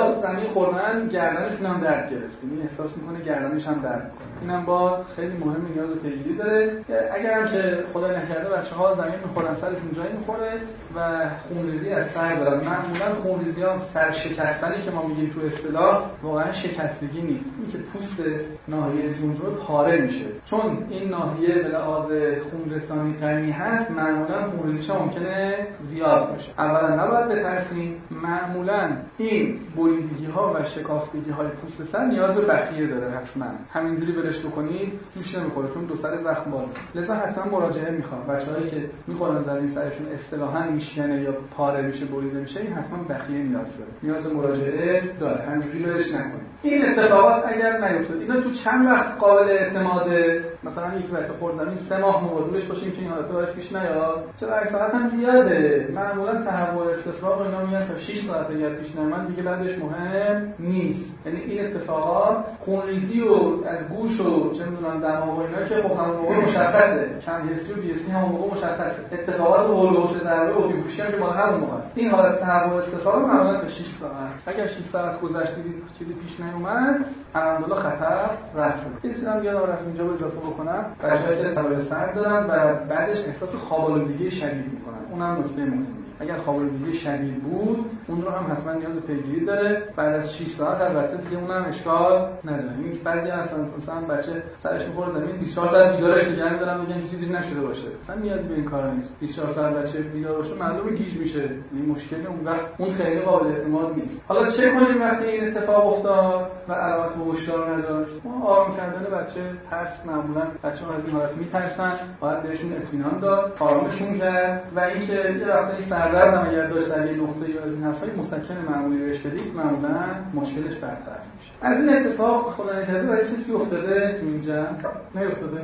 خوردن گردنشون هم درد گرفت، این احساس میکنه گردنش هم درد میکنه. اینم باز خیلی مهمه، نیاز به پیگیری داره. اگر هم که خدا نکرده بچه‌ها زمین میخورن سرشون جایی میخوره و خونریزی از سر دارن، معمولا خونریزی ها سر شکستنی که ما میگیم تو اصطلاح واقعا شکستگی نیست، این که پوست ناحیه جمجمه پاره میشه، چون این ناحیه به لحاظ خون رسانی غنی هست، معمولا خونریزیش ممکنه زیاد باشه. اولا نباید بترسیم، معمولا این بریدگی ها و شکافتگی های پوست سر نیاز به بخیه داره، حتما همینجوری بلش بکنید جوش نمیخوره چون دو سر زخم بازه، لذا حتما مراجعه میخوام. بچه‌هایی که میخورن زمین سرشون اصطلاحاً میشکنه یا پاره میشه بریده میشه، این حتما بخیه نیاز داره، نیاز به مراجعه داره، همینجوری بلش نکنید. این اتفاقات اگر نیفتاد، اینا تو چند وقت قابل اعتماده؟ مثلا یکی بچه خورد زمین سه ماه مواظبش باشیم که این حالت براش پیش نیاد، چرا اکثرا هم زیاده، معمولا تحول استفراغ اینا میگن تا شش ساعت اگر پیش نیامد دیگه بعدش مهم نیست. یعنی این اتفاقات خونریزی و از گوش و چه میدونم دماغ و اینا که خب همون موقع مشخصه، کم حسی و بی‌حسی همون موقع مشخصه، اتفاقات هولوش ضربه و بیهوشی هم که مال همون موقع است. این حالت تحول استفراغ معمولا تا شش ساعت، اگر شش ساعت گذشت دیدید چیزی پیش نیومد الحمدلله خطر رفع شد. یه چیزی هم یادم رفت اینجا رو اضافه بکنم، بچه‌ها که سر سر دارن و بعدش احساس خواب‌آلودگی شدید میکنن، اونم نکته مهمه. اگر خواب‌آلودگی شدید بود اون رو هم حتما نیاز به پیگیری داره. بعد از شش ساعت البته دیگه اونم اشکال نداره. این بعضی هستن مثلا بچه سرش میخوره زمین بیست و چهار ساعت بیدارش نگه می‌دارن میگن چیزی نشده باشه، مثلا نیازی به این کارا نیست. بیست و چهار ساعت بچه بیدار باشه معلومه گیج میشه، این مشکلی اون وقت اون خیلی قابل اعتماد نیست. حالا چه کنیم وقتی این اتفاق افتاد و علامت هشدار نداشت؟ ما آرام کردن بچه، ترس، معمولا بچه‌ها از این حالت میترسن، باید بهشون اطمینان داد، آرامشون کرد و اینکه یه وقتی سردرد هم اگر داشت در یه نقطه‌ای از این حرفای مسکن معمولی بهش بدید معمولا مشکلش برطرف میشه. از این اتفاق خدا نکرده برای کسی افتاده اینجا؟ نیفتاده؟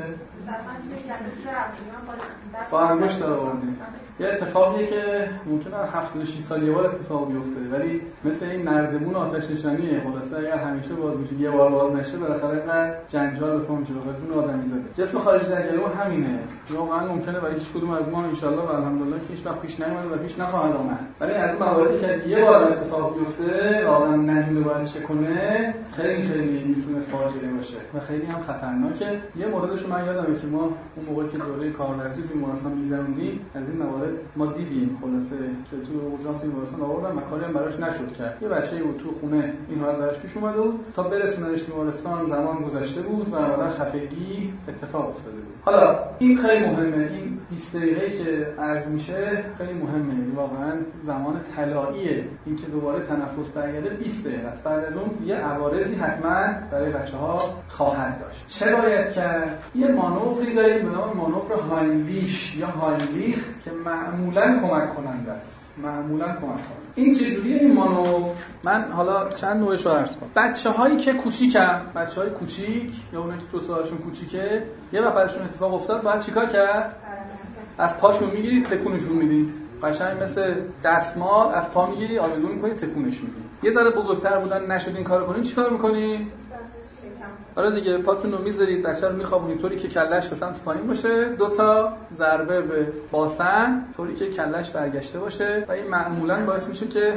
با انگشت داره آوردیم. یه اتفاقیه که ممکنه هفتاد و شش سال یه بار اتفاق بیفته، ولی مثل این نردبون آتش نشانیه، خلاصه اگر همیشه باز میشه یه بار باز نشه بالاخره اینقدر جنجال بکنه میشه بخاطر جون آدمیزاده. جسم خارجی در گلو همینه، واقعا ممکنه برای هیچ کدوم از ما ان شاء الله و الحمدلله که هیچ وقت پیش نیومده و پیش نخواهد آمد، ولی از این مواردی که یه بار اتفاق بیفته و آدم ندونه باید چه کنه خیلی خیلی میتونه فاجعه باشه و خیلی هم خطرناکه. یه موردش من یادمه که ما اون موقع که دوره کارورزی تو بیمارستان می‌ذروندیم از این موارد ما دیدیم، خلاصه که تو اورژانس بیمارستان آوردن و کاری هم براش نشد کرد. یه بچه‌ای بود تو خونه این حالت براش پیش اومده بود، تا برسوننش بیمارستان زمان گذشته بود و بعد خفگی اتفاق افتاده بود. حالا این خیلی مهمه، این بیست دقیقه‌ای که عرض میشه خیلی مهمه، واقعا زمان طلاییه این که دوباره تنفس برگرده بیست دقیقه است. بعد از اون یه عوارضی حتما برای بچه‌ها خواهد داشت. چه باید کرد؟ یه مانوری داریم به نام مانور هاینلیش یا هاینلیخ که معمولاً کمک کننده است. معمولاً کمک کننده. این چجوریه این مانور؟ من حالا چند نوعش رو عرض کنم. بچه‌هایی که کوچیکن، بچه‌های کوچیک یا اونایی که جسمشون کوچیکه، یه وقت براشون اتفاق افتاد باید چیکار کرد؟ از پاشون میگیری تکونشون میدی. قشنگ مثل دستمال از پا میگیری آویزون می‌کنی تکونش میدی. یه ذره بزرگتر بودن نشد این کارو کنی چیکار می‌کنی؟ آره دیگه، پاتون رو میذارید بچه رو میخوابونید طوری که کلش به سمت پایین باشه، دو تا ضربه به باسن طوری که کلش برگشته باشه و این معمولاً باعث میشه که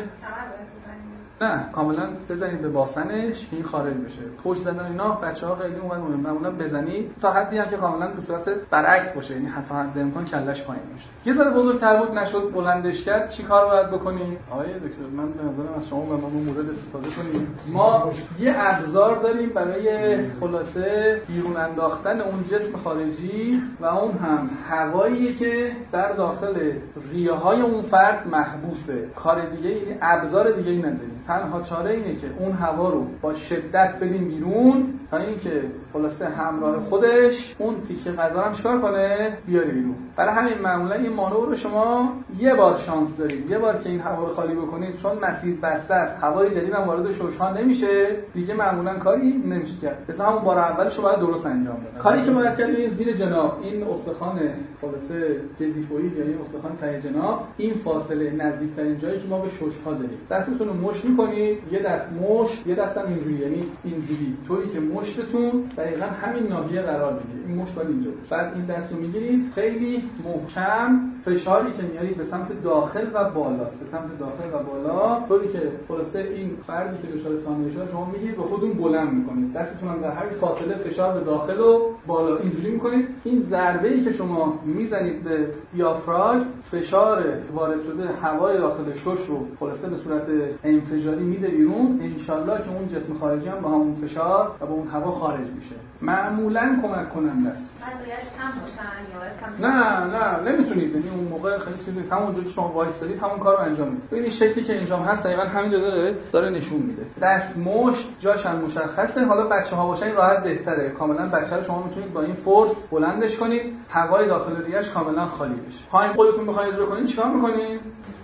نه کاملا بزنید به باسنش که این خارج بشه. پشت زدن اینا بچه‌ها خیلی اونقدر مهمه، معمولا بزنید تا حدی هم که کاملا به صورت برعکس باشه، یعنی حتی حد امکان کلش پایین باشه. یه ذره بزرگتر بود نشد بلندش کرد، چی کار باید بکنیم؟ آقای دکتر من به نظرم از شما و ما مورد استفاده کنیم. ما یه ابزار داریم برای خلاصه بیرون انداختن اون جسم خارجی و اون هم هواییه که در داخل ریه‌های اون فرد محبوسه. کار دیگه یعنی ابزار دیگه ای نداریم. تنها چاره اینه که اون هوا رو با شدت بدیم بیرون تا اینکه خلاصه همراه خودش اون تیکه غذا هم چیکار کنه بیاره بیرون. برای همین معمولا این مانور رو شما یه بار شانس دارید، یه بار که این هوا رو خالی بکنید، چون مسیر بسته است هوای جدید هم وارد شش‌ها نمیشه دیگه، معمولا کاری نمیشه کرد. مثلا همون بار اولش رو باید درست انجام بده. کاری که باید کرد این زیر جناح این استخوان خلاصه گزیفوئید یعنی استخوان ته جناح، این فاصله نزدیکترین جایی که ما به شش‌ها داریم، دستتون رو مشت می‌کنید، یه دست مشت یه دستم اینجوری، یعنی اینجوری طوری که مشتتون دقیقاً همین ناحیه قرار بگیره. این مشت باید اینجا باشه. بعد این دستو میگیرید خیلی محکم فشاری که میارید به سمت داخل و بالاست، به سمت داخل و بالا، طوری که خلاصه این فردی که دچار سانحه شده شما میگید و خودتون بلند میکنید، دستتون هم در هر فاصله فشار به داخل و بالا اینجوری میکنید. این ضربه‌ای که شما میزنید به دیافراگم فشار وارد شده هوای داخل شش رو خلاصه به صورت انفجاری میده بیرون، ان شاءالله که اون جسم خارجی هم با همون فشار و با اون هوا خارج میشه. معمولاً کمک کننده است. من باید کم باشن یا نه نه نمیتونید، یعنی اون موقع خیلی چیزی نیست، همونجوری که شما وایسادید همون کارو انجام میدید. ببینید شکلی که انجام هست دقیقاً همین داره داره نشون میده. دست مشت جاش هم مشخصه. حالا بچه‌ها باشن راحت بهتره، کاملا بچه رو شما میتونید با این فورس بلندش کنید، هوای داخل ریه‌اش کاملا خالی بشه. پایین خودتون بخواید اجرا کنید چیکار می‌کنید؟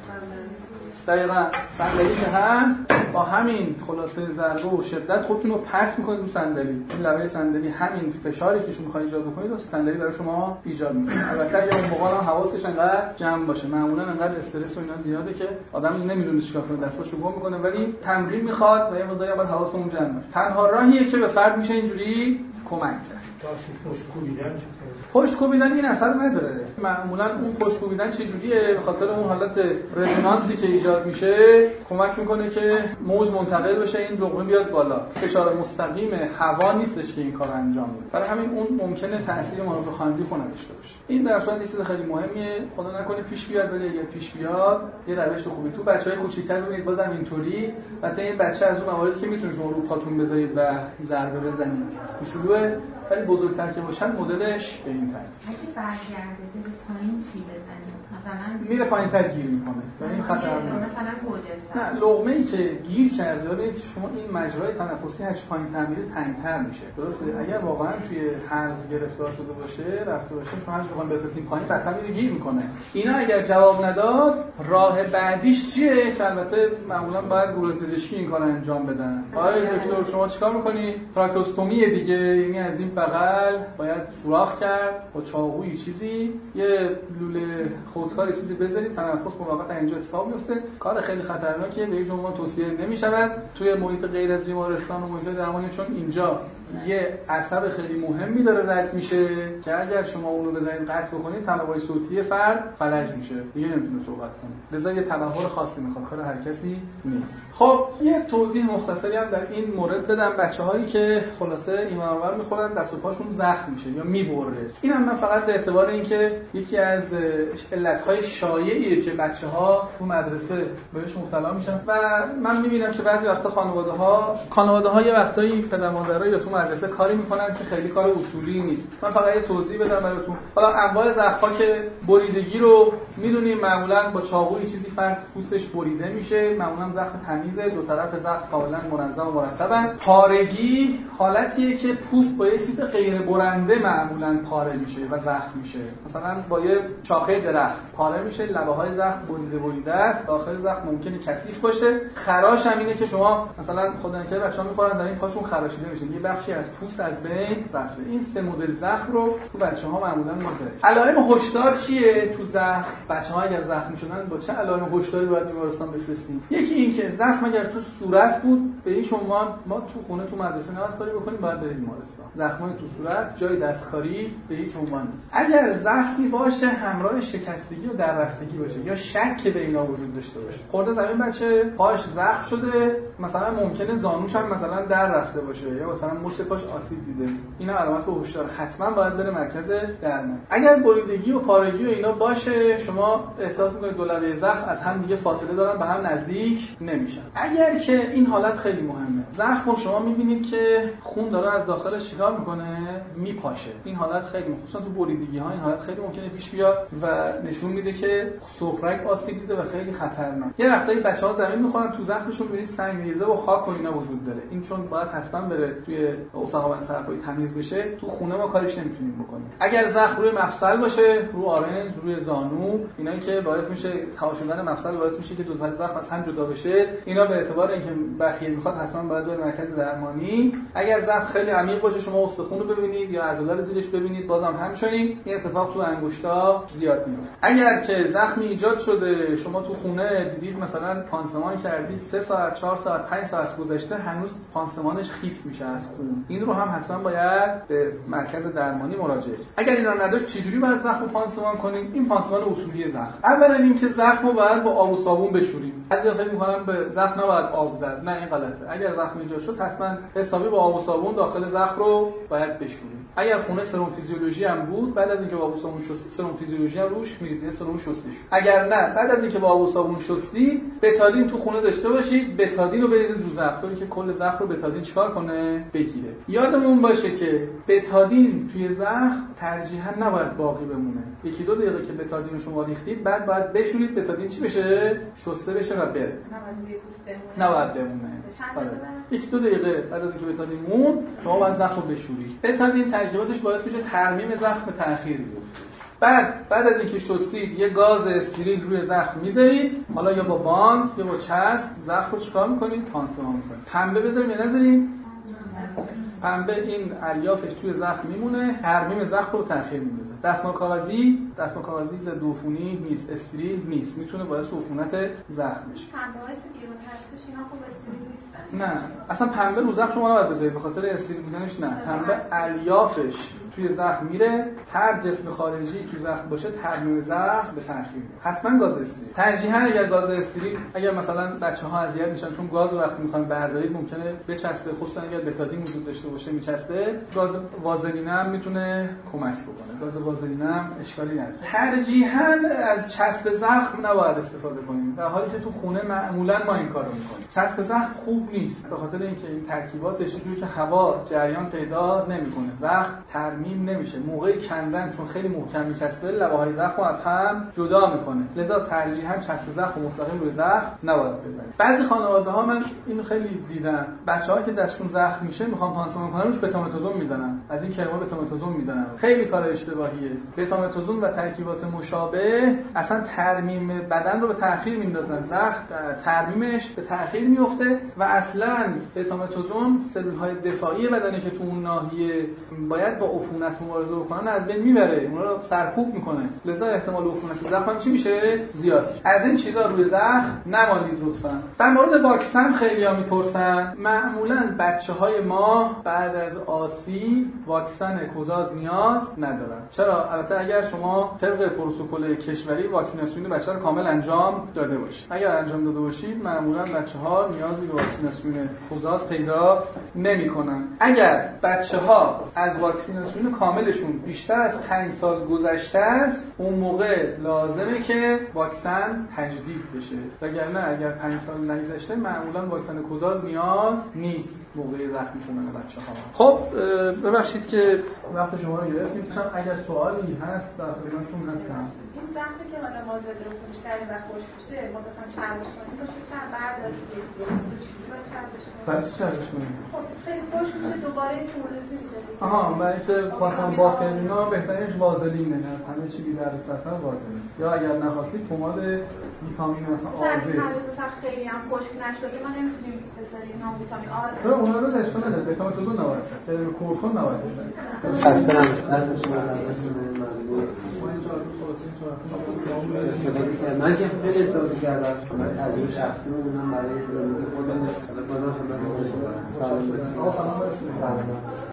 دقیقاً صندلی که هست با همین خلاصه ضربه و شدت خودتون رو پرت می‌کنید رو صندلی. این لبه صندلی همین فشاری که شما می‌خواید ایجاد بکنید رو صندلی برای شما ایجاد می‌کنه. البته اگه اون موقع هم حواسش انقدر جمع باشه، معمولاً انقدر استرس و اینا زیاده که آدم نمی‌دونه چیکار کنه، دستاشو گم می‌کنه، ولی تمرین می‌خواد و یه مقداری باید حواسمون جمع باشه. تنها راهیه که به فرد میشه اینجوری کمک کرد. پشت کوبیدن پشت کوبیدن این اثر نداره. معمولا اون پشت کوبیدن چه جوریه؟ به خاطر اون حالت رزونانسی که ایجاد میشه کمک میکنه که موج منتقل بشه، این لقمه بیاد بالا. فشار مستقیم هوا نیستش که این کار انجام میده. برای همین اون ممکنه تاثیر منافع خواندی خو نداشته باشه. این در صورت چیز خیلی مهمیه، خدا نکنه پیش بیاد، ولی اگه پیش بیاد یه روش خوبی تو بچهای کوچیک‌تر ببینید بازم اینطوری، البته این بچه از اون مواردی که میتونه شما رو پاتون بذارید و ضربه بزنید کوچولوئه، ولی بزرگتر که باشن مدلش به این ترتیب. اگه برگرده به پایین چی بزنید؟ مثلا میره پایین‌تر گیر میکنه و این خطرناکه. مثلا گوجه نه، لقمه‌ای که گیر کرده، ببینید شما این مجرای تنفسی هرچی پایین‌تر میره تنگ‌تر میشه. درسته؟ اگر واقعا توی حلق گرفتار شده باشه، رفته باشه، شما هرچی بخواید بفرستین پایین قطعا میره گیر میکنه. اینا اگر جواب نداد، راه بعدیش چیه؟ که البته معمولا باید گروه پزشکی این کارو انجام بدن. آقای دکتر شما چیکار می‌کنی؟ تراکوستومی دیگه، یعنی از این بغل باید سوراخ کرد با چاقویی چیزی، یه لوله خودکار چیزی بذارید، تنفس موقت اینجا اتفاق میفته. کار خیلی خطرناکیه، به هیچ عنوان توصیه نمی‌شود توی محیط غیر از بیمارستان و محیط درمانی، چون اینجا یه عصب خیلی مهمی داره رد میشه که اگر شما اون رو بزنید قطع بکنید تنوع صوتی فرد فلج میشه، دیگه نمیتونه صحبت کنه. لذا یه تبهر خاصی میخواد، کار هر کسی نیست. خب یه توضیح مختصری هم در این مورد بدم. بچه‌هایی که خلاصه ایمن آور میخورن دست و پاشون زخم میشه یا میبره، این هم من فقط به اعتبار اینکه یکی از علت‌های شایعیه که بچه‌ها تو مدرسه بهش مبتلا میشن و من میبینم که بعضی وقتا خانواده‌ها خانواده‌ها یه وقتایی پدر مادرها یا تو مدرسه کاری میکنن که خیلی کار اصولی نیست. من فقط یه توضیح بدم براتون. حالا انواع زخم‌ها که بریدگی رو میدونیم، معمولاً با چاقوی چیزی فرد پوستش بریده میشه، معمولاً زخم تمیزه، دو طرف زخم کاملا منظم و مرتبن. پارگی حالتیه که پوست با یه چیز غیر برنده معمولاً پاره میشه و زخم میشه. مثلا با یه شاخه درخت پاره میشه، لبه‌های زخم بریده بریده است، داخل زخم ممکنه کثیف باشه. خراش هم اینه که شما مثلا خدا نکنه بچه‌ها میخورن زمین پاشون خراشیده میشه، یه بخشی از پوست از بین رفته. این سه مدل زخم رو تو بچه‌ها معمولاً ما داریم. علائم هشدار چیه تو زخم؟ بچه‌ها اگر زخمی شدن با چه علائم هشداری باید بیمارستان بفرستیم؟ یکی این که زخم اگر تو صورت بود، به هیچ عنوان ما تو خونه تو مدرسه نباید کاری بکنیم، باید بریم بیمارستان. زخمای تو صورت جای دستکاری به هیچ عنوان نیست. اگر زخمی باشه همراه شکستگی و دررفتگی باشه یا شک به اینا وجود داشته باشه، خورده زمین بچه پاش زخم شده، مثلا ممکنه زانوش هم مثلا در رفته باشه یا مثلا مچ پاش آسیب دیده، اینا علامت هشدار، حتما باید بره مرکز درمان. اگر بریدگی و پارگی و اینا باشه، شما احساس میکنید دو لبه زخم از هم دیگه فاصله دارن، به هم نزدیک نمیشن. اگر که این حالت خیلی مهمه، زخم شما میبینید که خون داره از داخلش چیکار میکنه؟ میپاشه. این حالت خیلی مهمه، خصوصا تو بریدگی ها این حالت خیلی ممکنه پیش بیاد و نشون میده که سفرک آسیب دیده و خیلی خطرناک. یه وقتایی بچه‌ها زمین میخورن، تو زخمشون میبینید سنگریزه و خاک و اینا وجود داره. این چون باید حتما بره توی اتاق سرپایی تمیز بشه، تو خونه ما کارش نمیتونیم بکنیم. اگر زخم روی مفصل باشه، رو آرنج، روی زانو، اینایی که باعث میشه تهاشوندن مفصل، باعث میشه که دو سر زخم از هم جدا بشه، اینا به اعتبار اینکه بخیه میخواد حتما باید بره مرکز درمانی. اگر زخم خیلی عمیق باشه، شما استخون رو ببینید ببینید یا عضله رو زیرش ببینید، بازم همچنین این اتفاق تو انگشتا زیاد میفته. اگر که زخمی ایجاد شده شما تو خونه دیدید مثلا پانسمان کردید سه ساعت چهار ساعت پنج ساعت گذشته هنوز پانسمانش خیس میشه از خون، این رو هم حتما باید به مرکز درمانی مراجعه کنید. اگر اینا نداشت چجوری باید زخم پانسمان کنیم؟ این پانسمان اصولی زخم. اولا اینکه زخم رو باید با آب و صابون بشوریم. بعضیا فکر می‌کنن به زخم نباید آب زد. نه، این غلطه. اگر زخم ایجاد شد حتما حسابی با آب و صابون داخل زخم رو باید بشوریم. اگر خونه سرم فیزیولوژی هم بود بعد از اینکه با آب و صابون شستی سرم فیزیولوژی هم روش می‌ریزید، سرم شسته شد. اگر نه بعد از اینکه با آب و صابون شستی بتادین تو خونه داشته باشید، بتادین رو بریزید رو زخم طوری که کل زخم رو بتادین چیکار کنه؟ بگیره. یادمون باشه که بتادین توی زخم ترجیحاً نباید باقی بمونه. یکی دو دقیقه که بتادین رو شما ریختید بعد باید بشورید بتادین چی بشه؟ شسته بشه و بره. نباید بمونه. آره. یکی دو دقیقه بعد از اینکه بتادین مون شما باید زخم رو بشورید. بتادین ترکیباتش باعث میشه ترمیم زخم به تأخیر بیفته. بعد بعد از اینکه شستید یه گاز استریل روی زخم میذارید، حالا یا با باند یا با چسب زخم رو چیکار میکنید؟ پانسمان میکنید. پنبه بذاریم یا نذاریم؟ پنبه این الیافش توی زخم میمونه، ترمیم زخم رو تأخیر میندازه. دستمال کاغذی، دستمال کاغذی ضد عفونی نیست، استریل نیست، میتونه باعث عفونت زخم بشه. پنبه‌ای که بیرون هستش اینا خوب استریل نیستن. نه، اصلا پنبه رو زخم شما نباید بذارید به خاطر استریل بودنش. نه، پنبه الیافش توی زخم میره، هر جسم خارجی توی زخم باشه ترمیم زخم به تأخیر میره. حتما گاز استریل. ترجیحاً اگر گاز استریل، اگر مثلا بچه‌ها اذیت میشن چون گاز رو وقتی میخوان بردارید ممکنه بچسبه، خصوصا اگر بتادین وجود داشته باشه میچسبه، گاز وازلین هم میتونه کمک بکنه. گاز وازلین هم اشکالی نداره. ترجیحاً از چسب زخم نباید استفاده کنیم، در حالی که تو خونه معمولاً ما این کارو میکنیم. چسب زخم خوب نیست به خاطر اینکه این ترکیباتش اینجوری که هوا جریان پیدا نمیکنه، زخم ترمیم نمیشه. موقع کندن چون خیلی محکم میچسبه لبه‌های زخم رو از هم جدا میکنه، لذا ترجیحاً چسب زخم مستقیم روی زخم نباید بزنید. بعضی خانواده‌ها من اینو خیلی دیدم، بچه‌ها که دستشون زخم میشه میخوان پانسمان کنن روش بتامتازون میزنن، از این کرما بتامتازون میزنن. خیلی کار اشتباهیه. بتامتازون و ترکیبات مشابه اصلا ترمیم بدن رو به تأخیر میندازن، زخم ترمیمش به تأخیر میفته و اصلا بتامتازون سلول‌های دفاعی بدنی که تو اون ناحیه باید با عفونت مبارزه بکنن از بین میبره، اونا رو سرکوب میکنه، لذا احتمال عفونت زخم هم چی میشه؟ زیاد. از این چیزا روی زخم نمالید لطفاً. در مورد واکسن خیلی‌ها میپرسن. معمولاً بچه‌های ما بعد از آسیب واکسن کوزاز نیاز ندارن. چرا؟ البته اگر شما طبق پروتکل کشوری واکسیناسیون بچه رو کامل انجام داده باشید. اگر انجام داده باشید معمولاً بچه‌ها نیازی به واکسیناسیون کوزاز پیدا نمی‌کنن. اگر بچه‌ها از واکسیناسیون کاملشون بیشتر از پنج سال گذشته است، اون موقع لازمه که واکسن تجدید بشه. وگرنه اگر پنج سال نگذشته معمولاً واکسن کوزاز نیاز نیست موقع زخمی شدن بچه‌ها. خب ببخشید که وقت شما رو گرفتیم. اگر سوالی هست در خدمتتون هستم. این زخمی که حالا مازاد رو بیشتر و خشک بشه ما بخوایم چربش کنیم باشه چرب بعد از یک چیزی باید چربش کنیم. پس چربش کنیم؟ خب خیلی خشک میشه دوباره فولوزی می‌ذارید. آها، برای که خواستم باسلینا بهترینش وازلینه، از همه چی بی‌درد سرتر وازلین. یا اگر نخواستید پماد ویتامین مثلا آر بی. مثلا خیلی هم خشک نشده ما نمی‌تونیم بذاریم نام ویتامین آر. چرا اونها رو اشکال نداره، بتامتازون نباید بزنید. غیر کورتون نباید بزنید. خسته نباشید. دست شما درد من که خیلی استفاده کردم. من تجربه شخصی رو بودم برای زندگی خودم. بازم خدمت شما سلام برسونم. سلام.